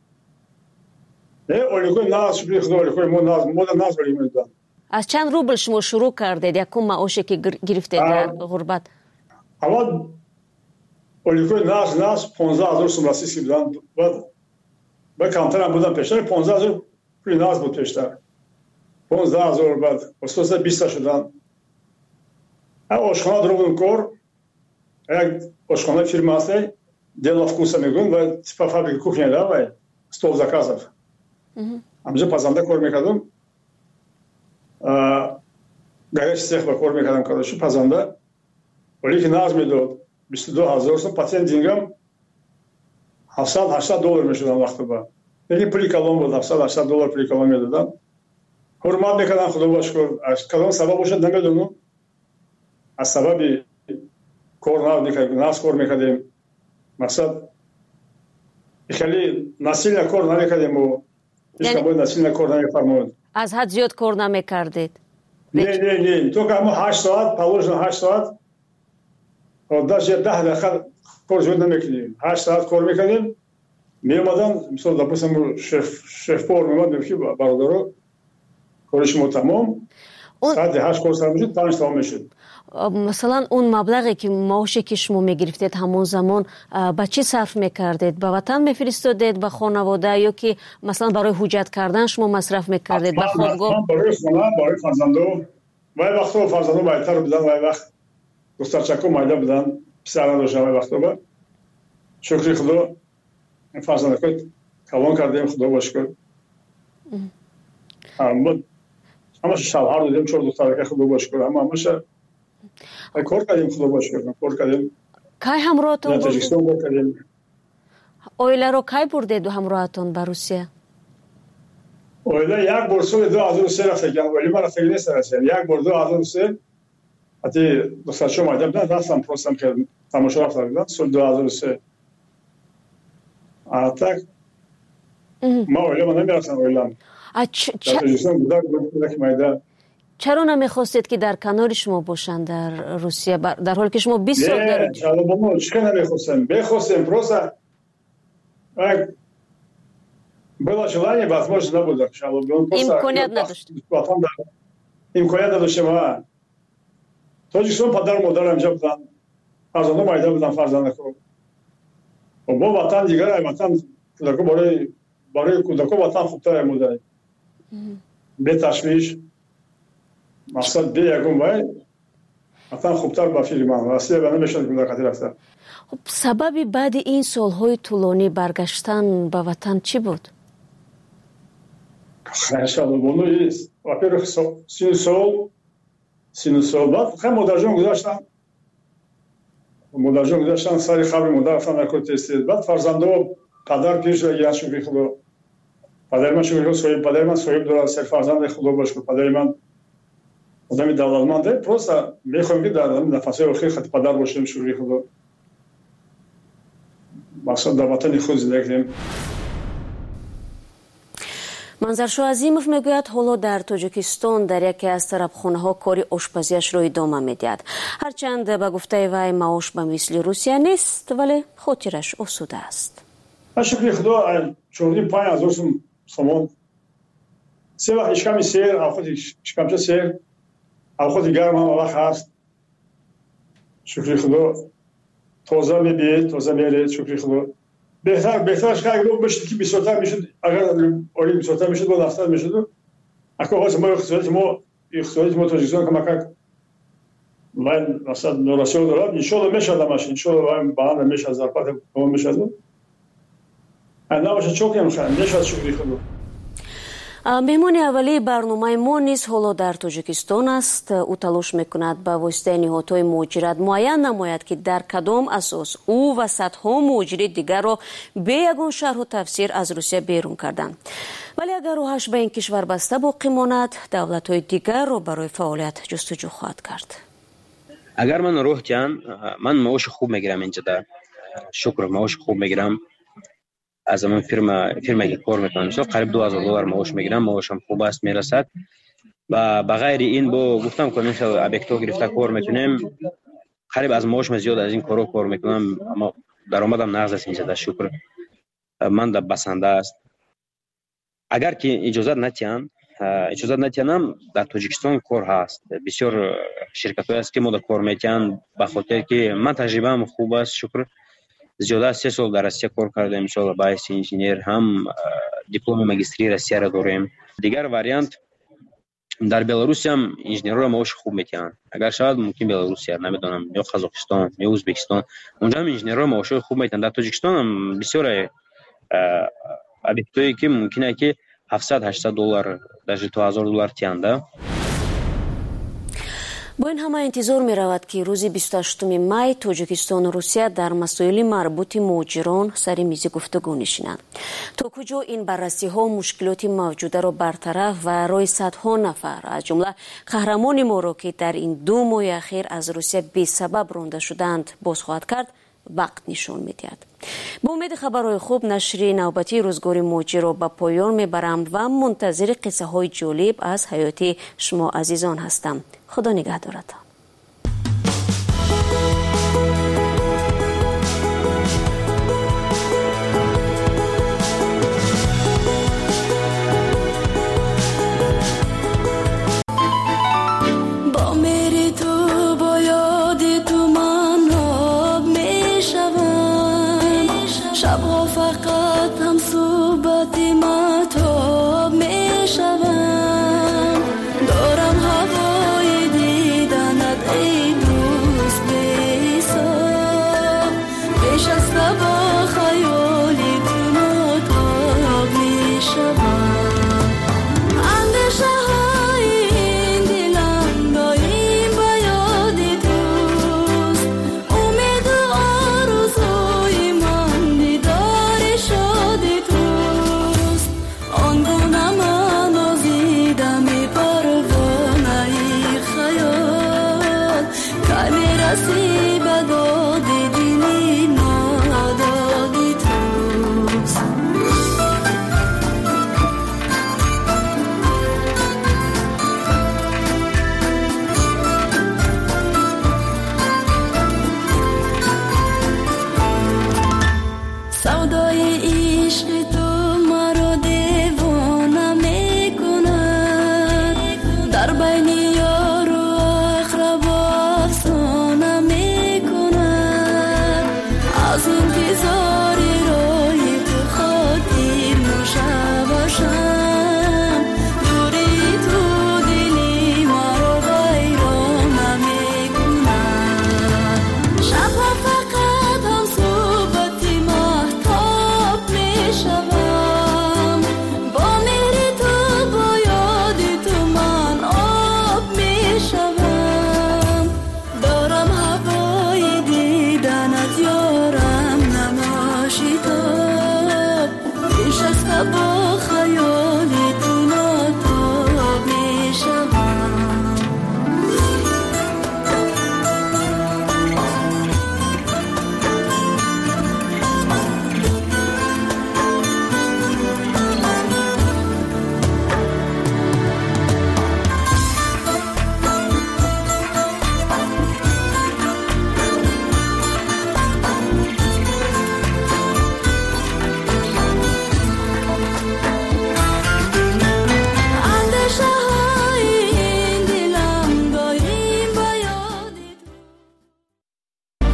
نه اولیکوی ناز شکلی خدا اولیکوی مو ناز مو ناز ولی میدن. از چند روبل شما شروع کردید یکم معاشی که گرفتید در غربت؟ اول اولیکوی ناز ناز پانزده هزار سوم راستی بودن. بعد با کمتر هم بودن پیشتر پانزده هزار پول ناز بود پیشتر. پانزده هزار بعد واسه بیست شدن. آشخانه درو بودن کار. یک آشخانه فیرما است. دل вкуса میگن و تیپ فابریک کوچنی داره و стол заказов. همجا پزنده کار میکردم. گایش سیخ با کار میکردم کارشو پزنده. ولی که ناز میداد بیست و دو هزار سو پاتین دینگم هفتصد هشتصد دلار میشدن وقت بعد. یعنی پولی کلان بود هفتصد هشتصد دلار پولی کلان میدادن. حرمت میکردن خدا باشکر. از کدام سبب باشد نمیدونم. از سبب کار ناز میکردیم ناز کار میکردیم. مثلا خیلی نسل کار نمیکردیم و هیچ کدوم نسل کار نمیفرمود. از حد زیاد کار نمیکردید؟ نه نه نه تو که ما هشت ساعت پالوژن هشت ساعت و даже ده دقیقه کار زیاد نمیکردیم. هشت ساعت کار میکردیم. میامدن مثلا допустим شف شف پور میومد میگه برادرو کارش ما تمام. ساعت هشت کار سر میشد پنج تمام میشد. مثلا اون مبلغی که معاشی که شما میگرفتید همون زمان به چی صرف میکردید؟ به وطن میفرستادید به خانواده یا که مثلا برای حجت کردن شما مصرف میکردید به خودگاه؟ برای خانه برای فرزندو وای وقتا فرزندو بهتر بودن وای وقت دخترچکو مایده بودن پسران داشتن وای وقتا با شکر خدا این فرزندکو کلان کردیم خدا باشکر. اما همش شوهر دادیم چهار دخترک خدا باشکر اما همش کار کردیم خدا باشکر کار کردیم. کی همراهتون بودید؟ اویله رو کی بردید همراهتون به روسیه؟ اویله یک بار سال دو هزار و سه رفته که ولی من رفته نیست رسید. یک بار دو هزار و سه حتی دخترشو مایده بودن رفتم پرستم که تماشا رفته بودن سال دو هزار و سه. آتاک ما اویله من نمیرسم اویلم. تاجیکستان بودن بودن که مایده. چرا نمیخواستید که در کنار شما باشن در روسیه در حالی که شما بیست سال در نه چرا ما چرا نمیخواستیم بخواستیم просто было желание возможность نبود امکانیت نداشت امکانیت نداشتیم. تاجیکستان پدر مادر اینجا بودن فرزندان مایده بودن فرزندکو و با وطن دیگر وطن کودکو برای برای کودکو وطن خوبتر بوده به تشویش مقصد به یکم وای وطن خوبتر با فیلمان راستی به نمیشد کودک خاطر رفته. خب سببی بعد این سالهای طولانی برگشتن به وطن چی بود؟ انشالله بونو است. во-первых سینوسول سینوسول بعد خیلی مادرجان گذاشتن مادرجان گذاشتن سری خبر مادر رفتن نکرد تستید. بعد فرزندو پدر پیش یا شکری خدا پدر من شکری خدا صاحب پدر من صاحب داره سر فرزند خدا باشه پدر من آدمی دولتمنده просто میخوام که در نفس آخر خط پدر باشیم شکری خدا مقصد در وطن خود زندگی کنیم. منظرشو عظیموف میگوید حالا در تاجیکستان در یکی از طربخانه‌ها کاری آشپزیش رو ادامه میدهد. هرچند به گفته وی معاش به مثل روسیه نیست ولی خاطرش آسوده است. شکر خدا چوردیم پنج هزار سوم سامان سه وقت اشکامی سیر آخوت اشکامچه سیر آخوت گرم هم وقت هست. شکر خدا تازه میبید تازه میرید. شکر خدا بهتر بهترش که اگر بشید که بیست تا میشد اگر اولی بیست تا میشد با دفتر میشد اكو هذا ما اقتصادي ما اقتصادي ما تجهيزات كما كان من مثلا نوراسيون دولار ان شاء الله مش هذا ماشي ان شاء الله بعد مش هزار فات هو مش هذا انا باشه چوک نمیشن نشد شکری خود меҳмони аввалии барномаи мо низ ҳоло дар тоҷикистон аст. ӯ талош мекунад ба воситаи ниҳодҳои муҳоҷират муайян намояд ки дар кадом асос ӯ ва садҳо муҳоҷири дигарро бе ягон шарҳу тафсир аз русия берун карданд. вале агар роҳаш ба ин кишвар баста боқӣ монад, давлатҳои дигарро барои фаъолият ҷустуҷӯ хоҳад кард. агар ман роҳ диҳанд, ман маоши хуб мегирам инҷода. шукр, маоши хуб мегирам. از همون فرما فرمایی که کار میکنم مثلا قریب دو هزار دلار معاش میگیرم، معاشم خوب است میرسد و بغیر این با گفتم که مثلا ابیکتو گرفته کار میکنیم قریب از معاشم زیاد از این کارو کار میکنم اما درآمدم نقص است اینجا. شکر من در بسنده است. اگر که اجازه نتیان اجازه نتیانم در تاجیکستان کار هست، بسیار شرکت هست که ما در کار میکنن به خاطر که من تجربه‌ام خوب است. شکر زیاده از سه سال در روسیه کار کردم، مثلا باعث انجینیر هم دیپلم ماجستری روسیه را داریم. دیگر واریانت در بلاروس هم انجینرها معاش خوب میتونن. اگر شاید ممکن بلاروس نمیدونم یا قزاقستان یا ازبکستان اونجا هم انجینرها معاش خوب میتونن. در تاجیکستان هم بسیار ابیکتایی که ممکنه که هفتصد هشتصد دلار در دو هزار دلار تیانده. با این همه انتظار می رود که روز بیست و هشتم مای تاجیکستان و روسیه در مسائل مربوط مهاجران سر میز گفتگو نشینند. تا کجا این بررسی ها مشکلات موجوده را برطرف و رای صدها نفر از جمله قهرمان ما را که در این دو ماه اخیر از روسیه بی سبب رانده شدند باز خواهد کرد وقت نشان می‌دهد. با امید خبرهای خوب نشر نوبتی روزگار مهاجر را به پایان میبرم و منتظر قصه های جالب از حیات شما عزیزان هستم. خدا نگهدارتان. شبها فقط هم صحبت ما تو